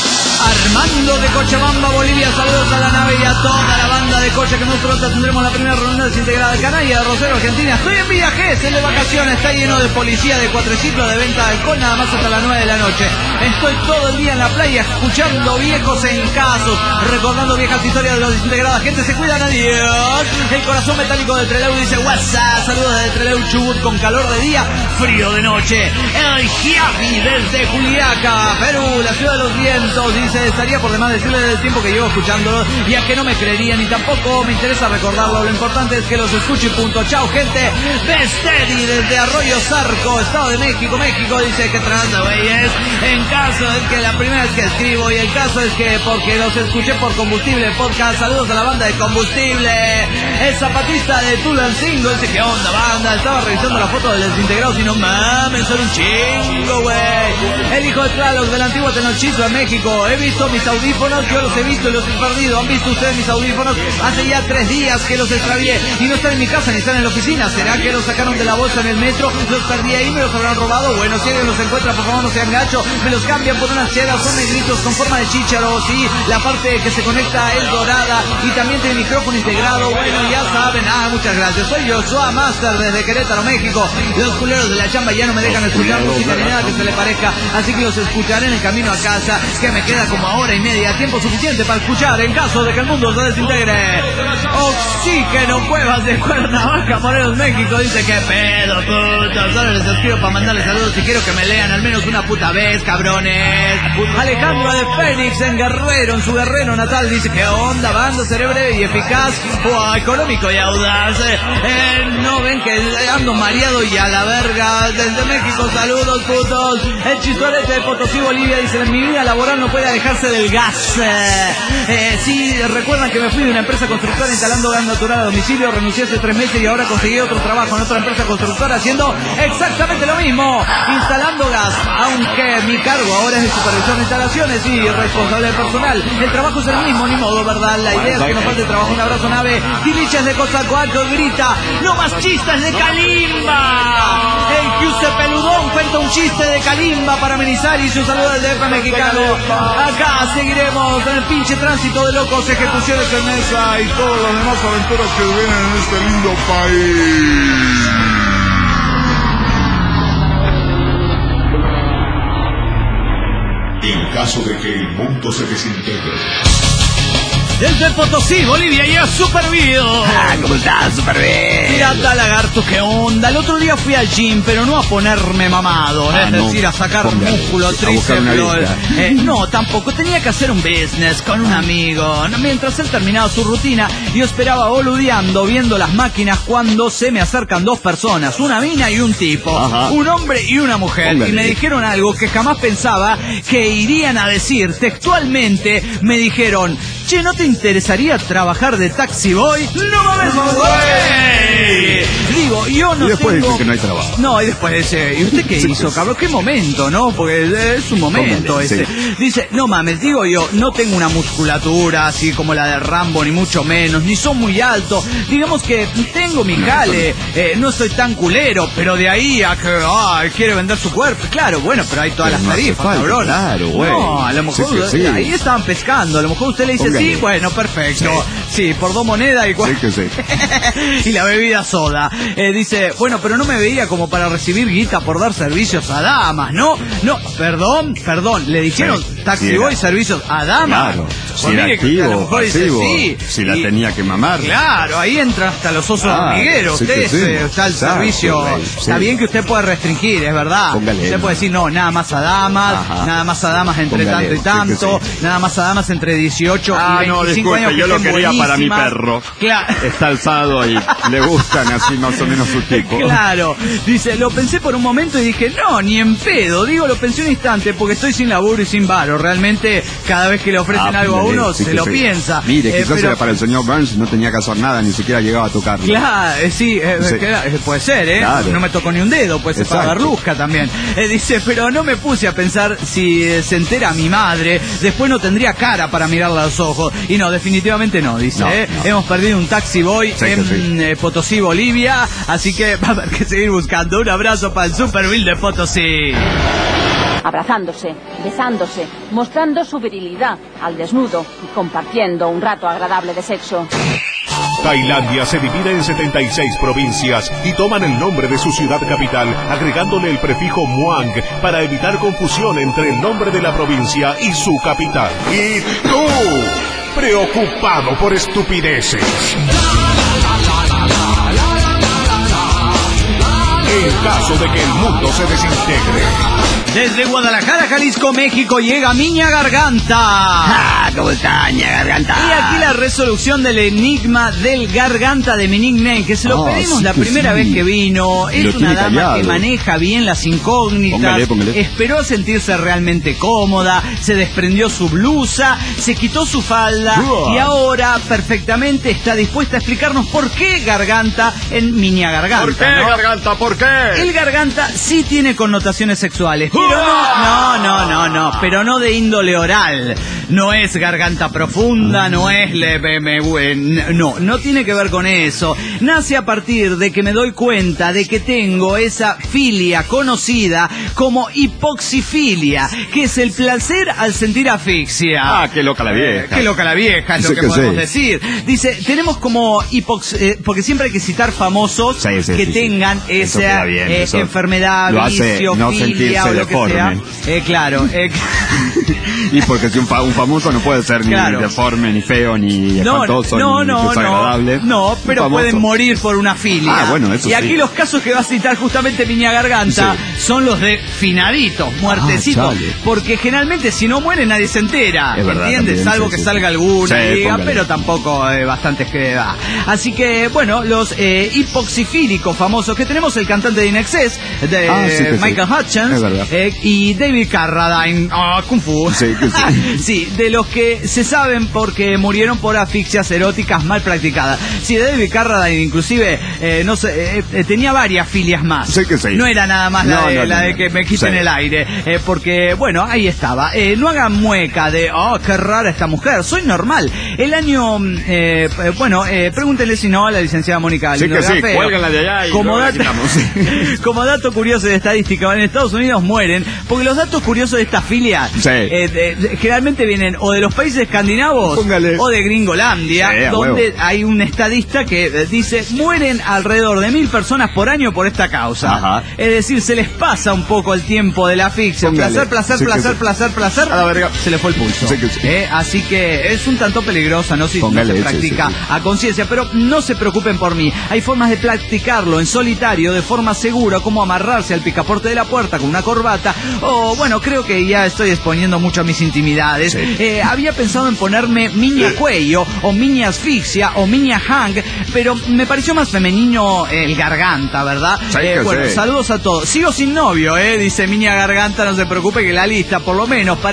Armando de Cochabamba, Bolivia, saludos a la nave y a toda la banda de coche que muy pronto tendremos la primera reunión desintegrada de Canalla de Rosario, Argentina. Estoy en Villa Gesell de vacaciones, está lleno de policía, de cuatriciclos, de venta de alcohol, nada más hasta las nueve de la noche. Estoy todo el día en la playa escuchando viejos en casos, recordando viejas historias de los desintegrados. Gente, se cuidan, adiós. El corazón metálico de Trelew dice WhatsApp, saludos desde Trelew, Chubut, con calor de día, frío de noche. El Giavi desde Juliaca, Perú, la ciudad de los vientos, dice, estaría por demás decirle del tiempo que llevo escuchándolo, ya que no me creerían ni tampoco me interesa recordarlo. Lo importante es que los escuche y punto. Chao, gente. Bestedi desde Arroyo Zarco, Estado de México, México, dice que trata, güeyes. En caso es que la primera vez que escribo, y el caso es que porque los escuché por Combustible Podcast. Saludos a la banda de Combustible. El zapatista de Tulancingo dice, ¿qué onda, banda? Estaba revisando la foto del desintegrado y no mames, son un chingo, güey. El hijo de Tlaloc del antiguo Tenochtitlan, México. He visto mis audífonos, yo los he visto y los he perdido. ¿Han visto ustedes mis audífonos? Hace ya tres días que los extravié y no están en mi casa ni están en la oficina. ¿Será que los sacaron de la bolsa en el metro? ¿Los perdí ahí? ¿Me los habrán robado? Bueno, si alguien los encuentra, por favor no sean gachos. Me los cambian por unas cheras, son negritos con forma de chícharo, sí. La parte que se conecta es dorada y también tiene micrófono integrado. Bueno, ya saben. Ah, muchas gracias. Soy Joshua Master desde Querétaro, México. Los culeros de la chamba ya no me dejan escuchar música ni nada que se le parezca, así que los escucharé en el camino a casa, que me queda como a hora y media, tiempo suficiente para escuchar en caso de que el mundo se desintegre. Oxígeno, Cuevas de Cuernavaca, Morelos, México, dice que pedo, puta. Solo les escribo para mandarles saludos y quiero que me lean al menos una puta vez, cabrones. Alejandro de Fénix en Guerrero, en su Guerrero natal, dice que onda, banda, seré breve y eficaz, o económico y audaz. Eh, no ven que ando mareado y a la verga. Desde México, saludos, putos. El chistorete de Potosí, Bolivia, dice, en mi vida laboral no puede alejarse del gas. Eh, eh, sí, recuerdan que me fui de una empresa constructora instalando gas natural a domicilio, renuncié hace tres meses y ahora conseguí otro trabajo en otra empresa constructora haciendo exactamente lo mismo, instalando gas, aunque mi cargo ahora es de supervisor de instalaciones y responsable de personal. El trabajo es el mismo, ni modo, ¿verdad? La idea es que nos falte trabajo. Un abrazo, nave. Tilichas de Cozacoalco grita, no más chistes de Kalimba. El Giuseppe Peludón cuenta un chiste de Kalimba para amenizar y su saludo del D F mexicano. Acá seguiremos en el pinche tránsito de locos, ejecuciones en mesa y todas las demás aventuras que vienen en este lindo país.
En caso de que el mundo se desintegre,
Desde Potosí, Bolivia, ya super bien.
Ah, ¿cómo estás? Súper bien.
Pirata lagarto, ¿qué onda? El otro día fui al gym, pero no a ponerme mamado,
Ah,
es
no.
decir, a sacar
Póngale,
músculo,
a buscar
tríceps,
una
lol.
vista.
Eh, no, tampoco, tenía que hacer un business con un amigo. Mientras él terminaba su rutina, yo esperaba boludeando, viendo las máquinas, cuando se me acercan dos personas, una mina y un tipo,
Ajá.
un hombre y una mujer,
Póngale.
y me dijeron algo que jamás pensaba que irían a decir. Textualmente me dijeron, che, ¿no te interesaría trabajar de taxi boy? ¡No mames, güey! Eh, digo, yo no
y después
tengo...
dicen que no hay trabajo.
No, y después dice, ¿y usted qué
Sí,
hizo,
sí.
cabrón? ¿Qué momento, no? Porque es un momento
Póngale,
ese.
sí.
Dice, no mames, digo yo, no tengo una musculatura así como la de Rambo, ni mucho menos, ni son muy alto. Digamos que tengo mi jale, eh, no soy tan culero, pero de ahí a que, ay, quiere vender su cuerpo. Claro, bueno, pero hay todas
Pero
las
no hace
tarifas,
falta,
cabrón.
claro, güey.
No, a lo mejor
Sí que sí.
ahí estaban pescando, a lo mejor usted le dice,
Póngale.
sí, bueno, perfecto. Sí, por dos monedas y
Sí
cuatro.
que sí.
Y la bebida soda. Eh, dice, bueno, pero no me veía como para recibir guita por dar servicios a damas, ¿no? No, perdón, perdón, le dijeron
Sí,
taxi
sí,
boy
era.
servicios a damas.
Claro.
Pues
Si era
mire que a lo
activo,
mejor dice,
pasivo,
sí.
si la
Y-
tenía que mamar.
Claro, ahí entra hasta los osos
Ah,
hormigueros.
sí que
Usted
sí.
eh, está el
Exacto,
servicio.
güey,
Está
sí.
bien que usted pueda restringir, es verdad.
Póngale.
Usted puede decir, no, nada más a damas,
Ajá.
nada más a damas entre
Póngale,
tanto y
sí que
tanto,
sí.
nada más a damas entre dieciocho
Ah,
y
no,
veinticinco
disculpe,
años. que
yo lo
estén
quería para mi
buenísimas.
perro.
Claro.
Está alzado y le gustan así más o menos su tipo.
Claro, dice, lo pensé por un momento y dije, no, ni en pedo, digo, lo pensé un instante porque estoy sin laburo y sin varo, realmente cada vez que le ofrecen
Ah,
algo a
póngale,
uno
sí
se
que
lo
sí.
piensa.
Mire,
Eh,
quizás
pero-
era para el señor Burns, no tenía que hacer nada, ni siquiera llegaba a tocarlo.
Claro, eh, sí, eh,
Sí.
que era- eh, puede ser, ¿eh?
Claro.
No me tocó ni un dedo, puede ser para
Exacto.
Berlusca también. Eh, dice, pero no me puse a pensar si eh, se entera mi madre, después no tendría cara para mirarla a los ojos. Y no, definitivamente no, dice,
No,
¿eh?
no.
Hemos perdido un taxi boy
Sí, que
en
sí.
eh, Potosí, Bolivia, así que va a haber que seguir buscando. Un abrazo para el Super Bill de Potosí.
Abrazándose, besándose, mostrando su virilidad al desnudo y compartiendo un rato agradable de sexo.
Tailandia se divide en setenta y seis provincias y toman el nombre de su ciudad capital, agregándole el prefijo Muang para evitar confusión entre el nombre de la provincia y su capital. Y tú, preocupado por estupideces. En caso de que el mundo se desintegre.
Desde Guadalajara, Jalisco, México, llega Miña Garganta.
Ah, ¿cómo está, ña garganta?
Y aquí la resolución del enigma del Garganta de mi nickname, que se lo
Ah,
pedimos
sí
la
que
primera
sí.
vez que vino. Es
Lo
una
tiene
dama
callado.
que maneja bien las incógnitas.
Póngale, póngale.
Esperó a sentirse realmente cómoda, se desprendió su blusa, se quitó su falda
Uah.
y ahora perfectamente está dispuesta a explicarnos por qué Garganta en Miña Garganta.
¿Por qué,
¿no?
garganta? ¿Por qué?
El garganta sí tiene connotaciones sexuales, pero no, no, no, no, no, pero no de índole oral. No es garganta profunda, no es le, me- me- me- no, no tiene que ver con eso. Nace a partir de que me doy cuenta de que tengo esa filia conocida como hipoxifilia, que es el placer al sentir asfixia.
Ah, qué loca la vieja.
Qué loca la vieja, es lo
Sí
que,
que
podemos
sí.
decir. Dice, tenemos como hipox... eh, porque siempre hay que citar famosos
Sí, sí,
que
sí, sí.
tengan
Eso
esa
queda bien,
eh,
eso
enfermedad,
lo hace
vicio,
no
filia
sentirse
o lo que
deforme.
sea. Eh, claro. eh,
Y porque si un, fa- un famoso no puede ser ni
Claro.
deforme, ni feo, ni
no,
espantoso,
no,
ni
no,
desagradable.
no, no,
Un
pero
famoso.
pueden morir por una filia.
Ah, bueno, eso
y aquí
sí.
los casos que va a citar justamente Miña Garganta
Sí.
son los de finaditos, muertecitos,
Ah, chale.
porque generalmente si no muere nadie se entera,
Es verdad,
¿entiendes?
también,
Salvo
sí,
que
sí,
salga
sí.
alguna
Sí,
y diga,
póngale.
pero tampoco eh, bastantes que va. Así que, bueno, los eh, hipoxifílicos famosos que tenemos, el cantante de Inexcess, de
Ah, sí que sí.
Michael Hutchins,
Es verdad.
eh, y David Carradine, ah, Kung Fu.
Sí, que sí.
Sí, de los que se saben porque murieron por asfixias eróticas mal practicadas. Sí, David Carradine inclusive, eh, no sé, eh, eh, tenía varias filias más.
Sí que sí.
No era nada más la
No,
de,
no,
la
no,
de
no.
que me quiten
Sí.
el aire, eh, porque, bueno, ahí estaba. Eh, no hagan mueca de, oh, qué rara esta mujer, soy normal. El año, mm, eh, eh, bueno, eh, pregúntenle si no a la licenciada Mónica
Sí
Galindo
que sí,
Gafeo.
cuélganla de allá y
Como
luego la
dato,
quitamos.
como dato curioso de estadística, en Estados Unidos mueren, porque los datos curiosos de esta filia
Sí.
eh, de- generalmente vienen o de los países escandinavos
Póngale.
o de Gringolandia,
Sí, a
donde
huevo.
hay un estadista que eh, dice mueren alrededor de mil personas por año por esta causa.
Ajá.
Es decir, se les pasa un poco el tiempo de la asfixia.
Póngale.
Placer, placer,
Sí que
placer,
sí.
placer, placer.
A la verga.
Se le fue el pulso.
Sí que sí.
Eh, Así que es un tanto peligrosa, ¿no? Si
Póngale,
no se
sí,
practica
sí, sí.
a conciencia, pero no se preocupen por mí. Hay formas de practicarlo en solitario de forma segura, como amarrarse al picaporte de la puerta con una corbata, o bueno, creo que ya estoy exponiendo mucho a mis intimidades.
Sí.
Eh, había pensado en ponerme Miña Cuello, o Miña Asfixia, o Miña Hang, pero me pareció más femenino el Garganta, ¿verdad?
Sí,
Eh,
que
bueno,
sí.
saludos a todos. Sigo sin novio, eh, dice Miña Garganta, no se preocupe que la lista, por lo menos para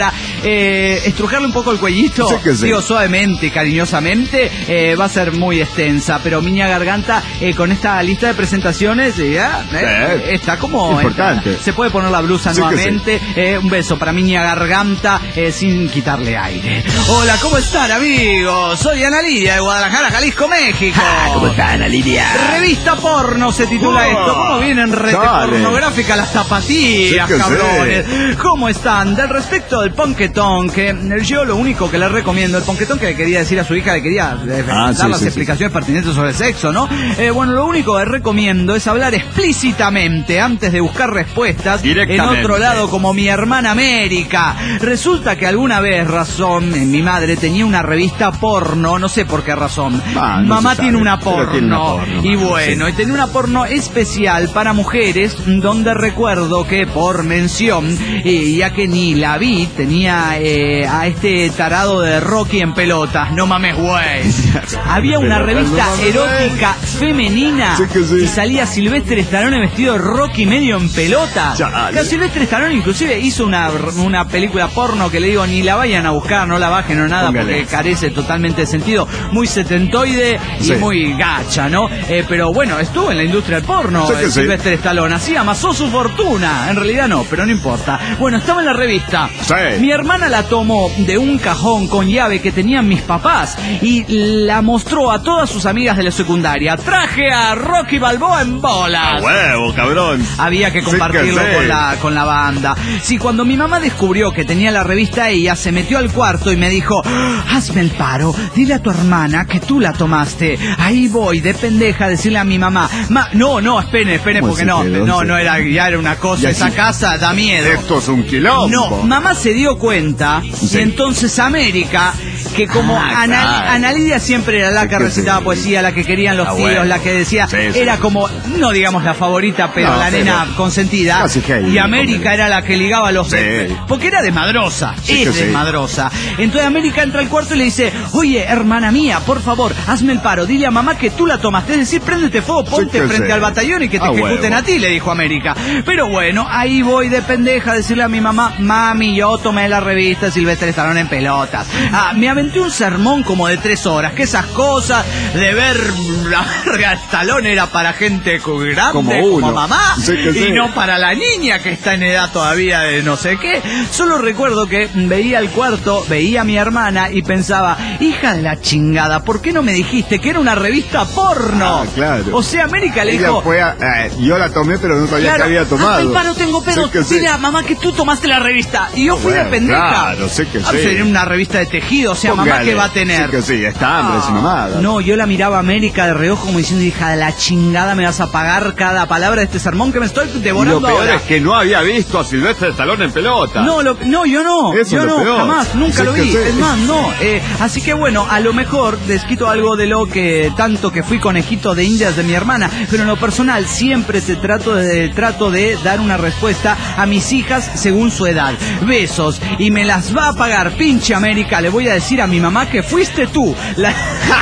eh, estrujarle un poco el cuellito,
Sí que sí.
digo suavemente, cariñosamente, eh, va a ser muy extensa, pero Miña Garganta, eh, con esta lista de presentaciones, eh, ya, eh,
Sí.
está como...
Importante.
está- se puede poner la blusa
Sí que
nuevamente. Eh, un beso para Miña Garganta, eh, sin quitarle aire. Hola, ¿cómo están, amigos? Soy Ana Lidia de Guadalajara, Jalisco, México.
¿Cómo está, Ana Lidia?
Revista porno se titula
Oh,
esto. ¿Cómo vienen rete
dale.
pornográficas las zapatillas,
Sí que
cabrones? ¿Cómo están? Del respecto del ponquetón, que yo lo único que le recomiendo, el ponquetón que le quería decir a su hija, le quería eh,
Ah,
dar
sí,
las
sí,
explicaciones pertinentes sobre el sexo, ¿no? Eh, bueno, lo único que recomiendo es hablar explícitamente antes de buscar respuestas en
Directamente.
otro lado, como mi hermana América. Resulta que alguna vez, razón, eh, mi madre tenía una revista porno, no sé por qué razón.
Ah, no
Mamá
se sabe,
tiene una
pero
porno.
tiene una porno,
Y
mamá,
bueno,
sí.
y tenía una porno especial para mujeres, donde recuerdo que por mención, eh, ya que ni la vi, tenía eh, a este tarado de Rocky en pelotas, no mames, güey. Había una
Pelotas,
revista
no mames, güey.
erótica femenina
Sí que sí.
y salía Silvestre Stallone vestido de Rocky medio en pelota.
Chale.
Que Silvestre Stallone inclusive hizo una, una película porno que le digo, ni la vayan a buscar, no la bajen o nada,
Póngale.
porque carece totalmente de sentido, muy setentoide y
Sí.
muy gacha, ¿no? Eh, pero bueno, estuvo en la industria del porno,
Sí que
eh,
sí.
Silvestre Stallone, así amasó su fortuna, en realidad no, pero no importa. Bueno, estaba en la revista.
Sí.
Mi hermana la tomó de un cajón con llave que tenían mis papás y la mostró a todas sus amigas de la secundaria. Traje a Rocky Balboa en bolas.
Huevo, cabrón.
Había que
Sí que
compartirlo
sí.
con la con la banda. Sí, cuando mi mamá descubrió que tenía la revista, ella se metió al cuarto y me dijo, hazme el paro, dile a tu hermana que tú la tomaste. Ahí voy, de pendeja, a decirle a mi mamá. Ma no, no, espere, espere,
¿Cómo
porque
se
no,
quedó?
no, no era, ya era una cosa,
Ya
esa
sí.
casa da miedo.
Esto es un quilombo.
No, mamá se dio cuenta
Sí.
y entonces América, que como
Ah,
Ana,
claro.
Ana Lidia siempre era la
Sí
que
que
recitaba
sí.
poesía, la que querían los
Ah,
tíos,
bueno.
la que decía,
Sí, sí,
era
sí.
como, no digamos la favorita, pero
No,
la
pero
nena consentida.
casi que
Y América era la que ligaba los...
Sí.
Porque era desmadrosa,
Sí
es
que sí.
desmadrosa. Entonces América entra al cuarto y le dice, oye, hermana mía, por favor, hazme el paro, dile a mamá que tú la tomaste, es decir, préndete fuego, ponte
que
frente
sí.
al batallón y que te
Ah,
ejecuten
huevo.
a ti, le dijo América. Pero bueno, ahí voy de pendeja a decirle a mi mamá, mami, yo tomé la revista Silvestre Stallone en pelotas. Ah, me aventé un sermón como de tres horas, que esas cosas de ver la verga Stallone era para gente grande,
Como
como,
uno.
mamá,
Sí que sí.
y no para la niña que está en edad todavía de no sé qué. Solo recuerdo que veía el cuarto, veía a mi hermana y pensaba, hija de la chingada, ¿por qué no me dijiste que era una revista porno?
Ah, claro.
O sea, América le
Ella
dijo...
fue a- eh, yo la tomé, pero no sabía que había tomado.
Ay, paro, tengo pedo.
Sí que sí.
Dile a mamá que tú tomaste la revista. Y yo
Ah,
fui de
bueno,
pendeja.
claro, sé que
Ah,
sí.
sería una revista de tejido. O sea, mamá,
Póngale.
¿qué va a tener?
Sí que sí, estambres y mamadas.
No, yo la miraba a América de reojo como diciendo, hija de la chingada, me vas a pagar cada palabra de este sermón que me estoy
Lo
devorando
peor
ahora.
es que no había visto a Silvestre Stallone en pelota.
No, lo- no, yo no,
Eso
yo
es lo
no,
peor.
jamás, nunca
Sí
lo
que
vi,
sí.
es más, no, eh, así que bueno, a lo mejor les quito algo de lo que tanto que fui conejito de indias de mi hermana, pero en lo personal siempre te trato de, trato de dar una respuesta a mis hijas según su edad. Besos, y me las va a pagar, pinche América, le voy a decir a mi mamá que fuiste tú, la...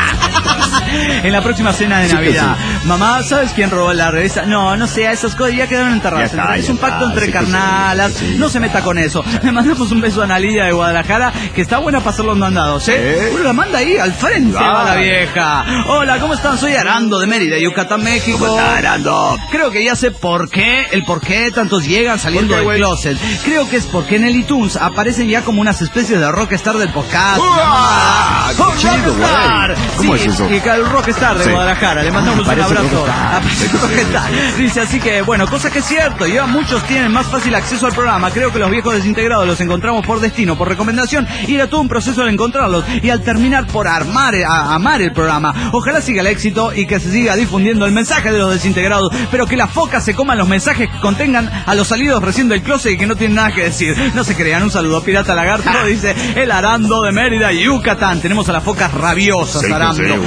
en la próxima cena de
Sí que
Navidad. Mamá, ¿sabes quién robó la revista? No, no sé, esas cosas ya quedaron enterradas.
Ya está,
es
ya
un pacto
está,
entre
sí que sí,
carnalas,
sí que sí.
no se meta con eso. Le mandamos un beso a Ana Lidia de Guadalajara, que está buena para hacer los mandados, ¿eh?
¿Eh?
Uno la manda ahí, al frente
Dale.
va la vieja. Hola, ¿cómo están? Soy Arando de Mérida, Yucatán, México.
¿Cómo está, Arando?
Creo que ya sé por qué, el por qué tantos llegan saliendo
¿Por qué,
del
güey?
closet. Creo que es porque en el iTunes aparecen ya como unas especies de rockstar del podcast.
¡Uah!
¡Oh,
¡Qué chido,
rockstar!
güey! ¿Cómo
Sí,
es eso?
y el rockstar de
Sí.
Guadalajara. Le mandamos un
Parece
abrazo.
rockstar.
Ah, parece rockstar. Dice así que, bueno, cosa que es cierto, ya muchos tienen más fácil acceso al programa. Creo que los viejos desintegrados los encontramos por destino, por recomendación, y era todo un proceso al encontrarlos y al terminar por armar, a, amar el programa. Ojalá siga el éxito y que se siga difundiendo el mensaje de los desintegrados, pero que las focas se coman los mensajes que contengan a los salidos recién del closet y que no tienen nada que decir. No se crean, un saludo, Pirata Lagarto, dice el Arando de Mérida, Yucatán. Tenemos a las focas rabiosas,
Sí que
Arando.
sí, güey.
Si la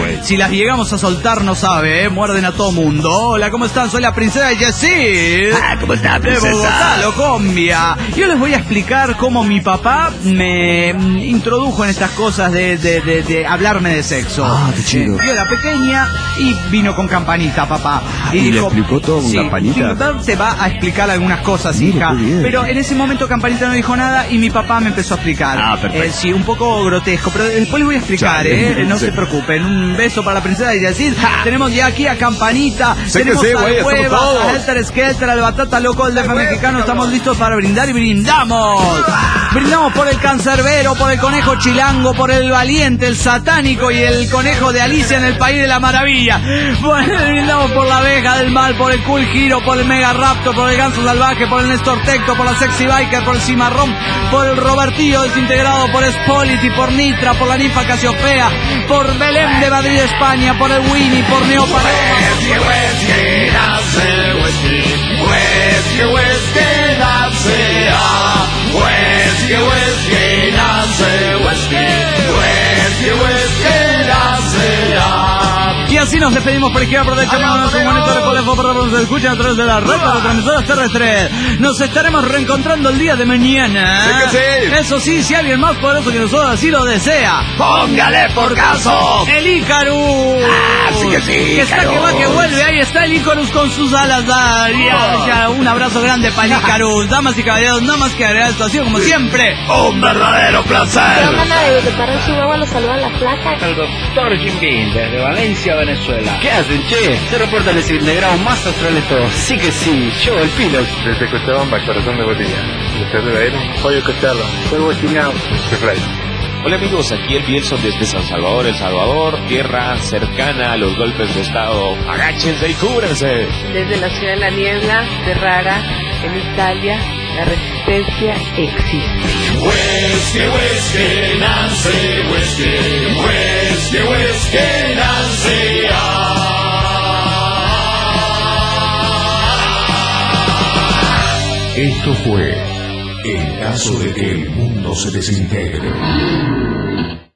las llegamos a soltar, no sabe, ¿eh? Muerden a todo mundo. Hola, ¿cómo están? Soy la princesa Yesid.
Ah, ¿cómo está,
De
princesa?
Bogotá, Locombia. Yo les voy a explicar cómo mi papá me mm, introdujo en estas cosas de, de, de, de hablarme de sexo.
Ah, qué chido.
Eh, yo era pequeña y vino con campanita, papá.
¿y le explicó todo con
sí,
campanita?
mi papá te va a explicar algunas cosas,
Mire,
hija.
qué bien.
Pero en ese momento campanita no dijo nada y mi papá me empezó a explicar.
Ah, perfecto.
Eh, sí, un poco grotesco, pero después les voy a explicar,
Chale.
¿eh? No
Sí.
se preocupen. Un beso para la princesa de Yesid. Tenemos ya aquí a Campanita.
Sé que
tenemos
sí,
a
güey, estamos
Cuevas,
todos.
a Helter Skelter, al Batata Loco, el Deja Mexicano. Estamos listos para brindar y brindamos. Brindamos por el cancerbero, por el conejo chilango, por el valiente, el satánico y el conejo de Alicia en el País de la Maravilla. Bueno, brindamos por la abeja del mal, por el Cool Giro, por el Mega Raptor, por el Ganso Salvaje, por el Néstor Tecto, por la Sexy Biker, por el Cimarrón, por el Robertillo desintegrado, por Spolity, por Nitra, por la Ninfa Casiopea, por Belén de Madrid, España, por el Winnie, por Neo Paloma. Y así nos despedimos por izquierda, por derecha, mano, un monitor de colegio, por donde se escuchan a través de la red de retransmisoras terrestres. Nos estaremos reencontrando el día de mañana.
Sí que sí.
Eso sí, si alguien más poderoso que nosotros así lo desea.
¡Póngale por caso!
¡El Icarus!
Ah, sí que sí,
Que está que va, que
Icarus.
vuelve. Ahí está el Icarus con sus alas. Ah, ya, ya, un abrazo grande para el Icarus. Damas y caballeros, nada más que agregar esto, ha sido como siempre.
¡Un verdadero placer!
Hermana de, de parar su agua, lo saludan las placas.
El doctor Jim Beam, desde Valencia, Venezuela.
¿Qué hacen, che? Se reporta el desintegrado más astral de todos. Sí que sí, yo, el Pilox.
Desde Cochabamba, corazón de botella. Desde Beirut, pollo cochalo. Cuervo chiñao.
Hola amigos, aquí el Bielson desde San Salvador, El Salvador, tierra cercana a los golpes de estado. Agáchense y cúbranse.
Desde la ciudad de la niebla, Ferrara, en Italia, la resistencia existe.
Whisky, whisky, Nancy, whisky, whisky, whisky, Nancy.
Esto fue En caso de que el mundo se desintegre.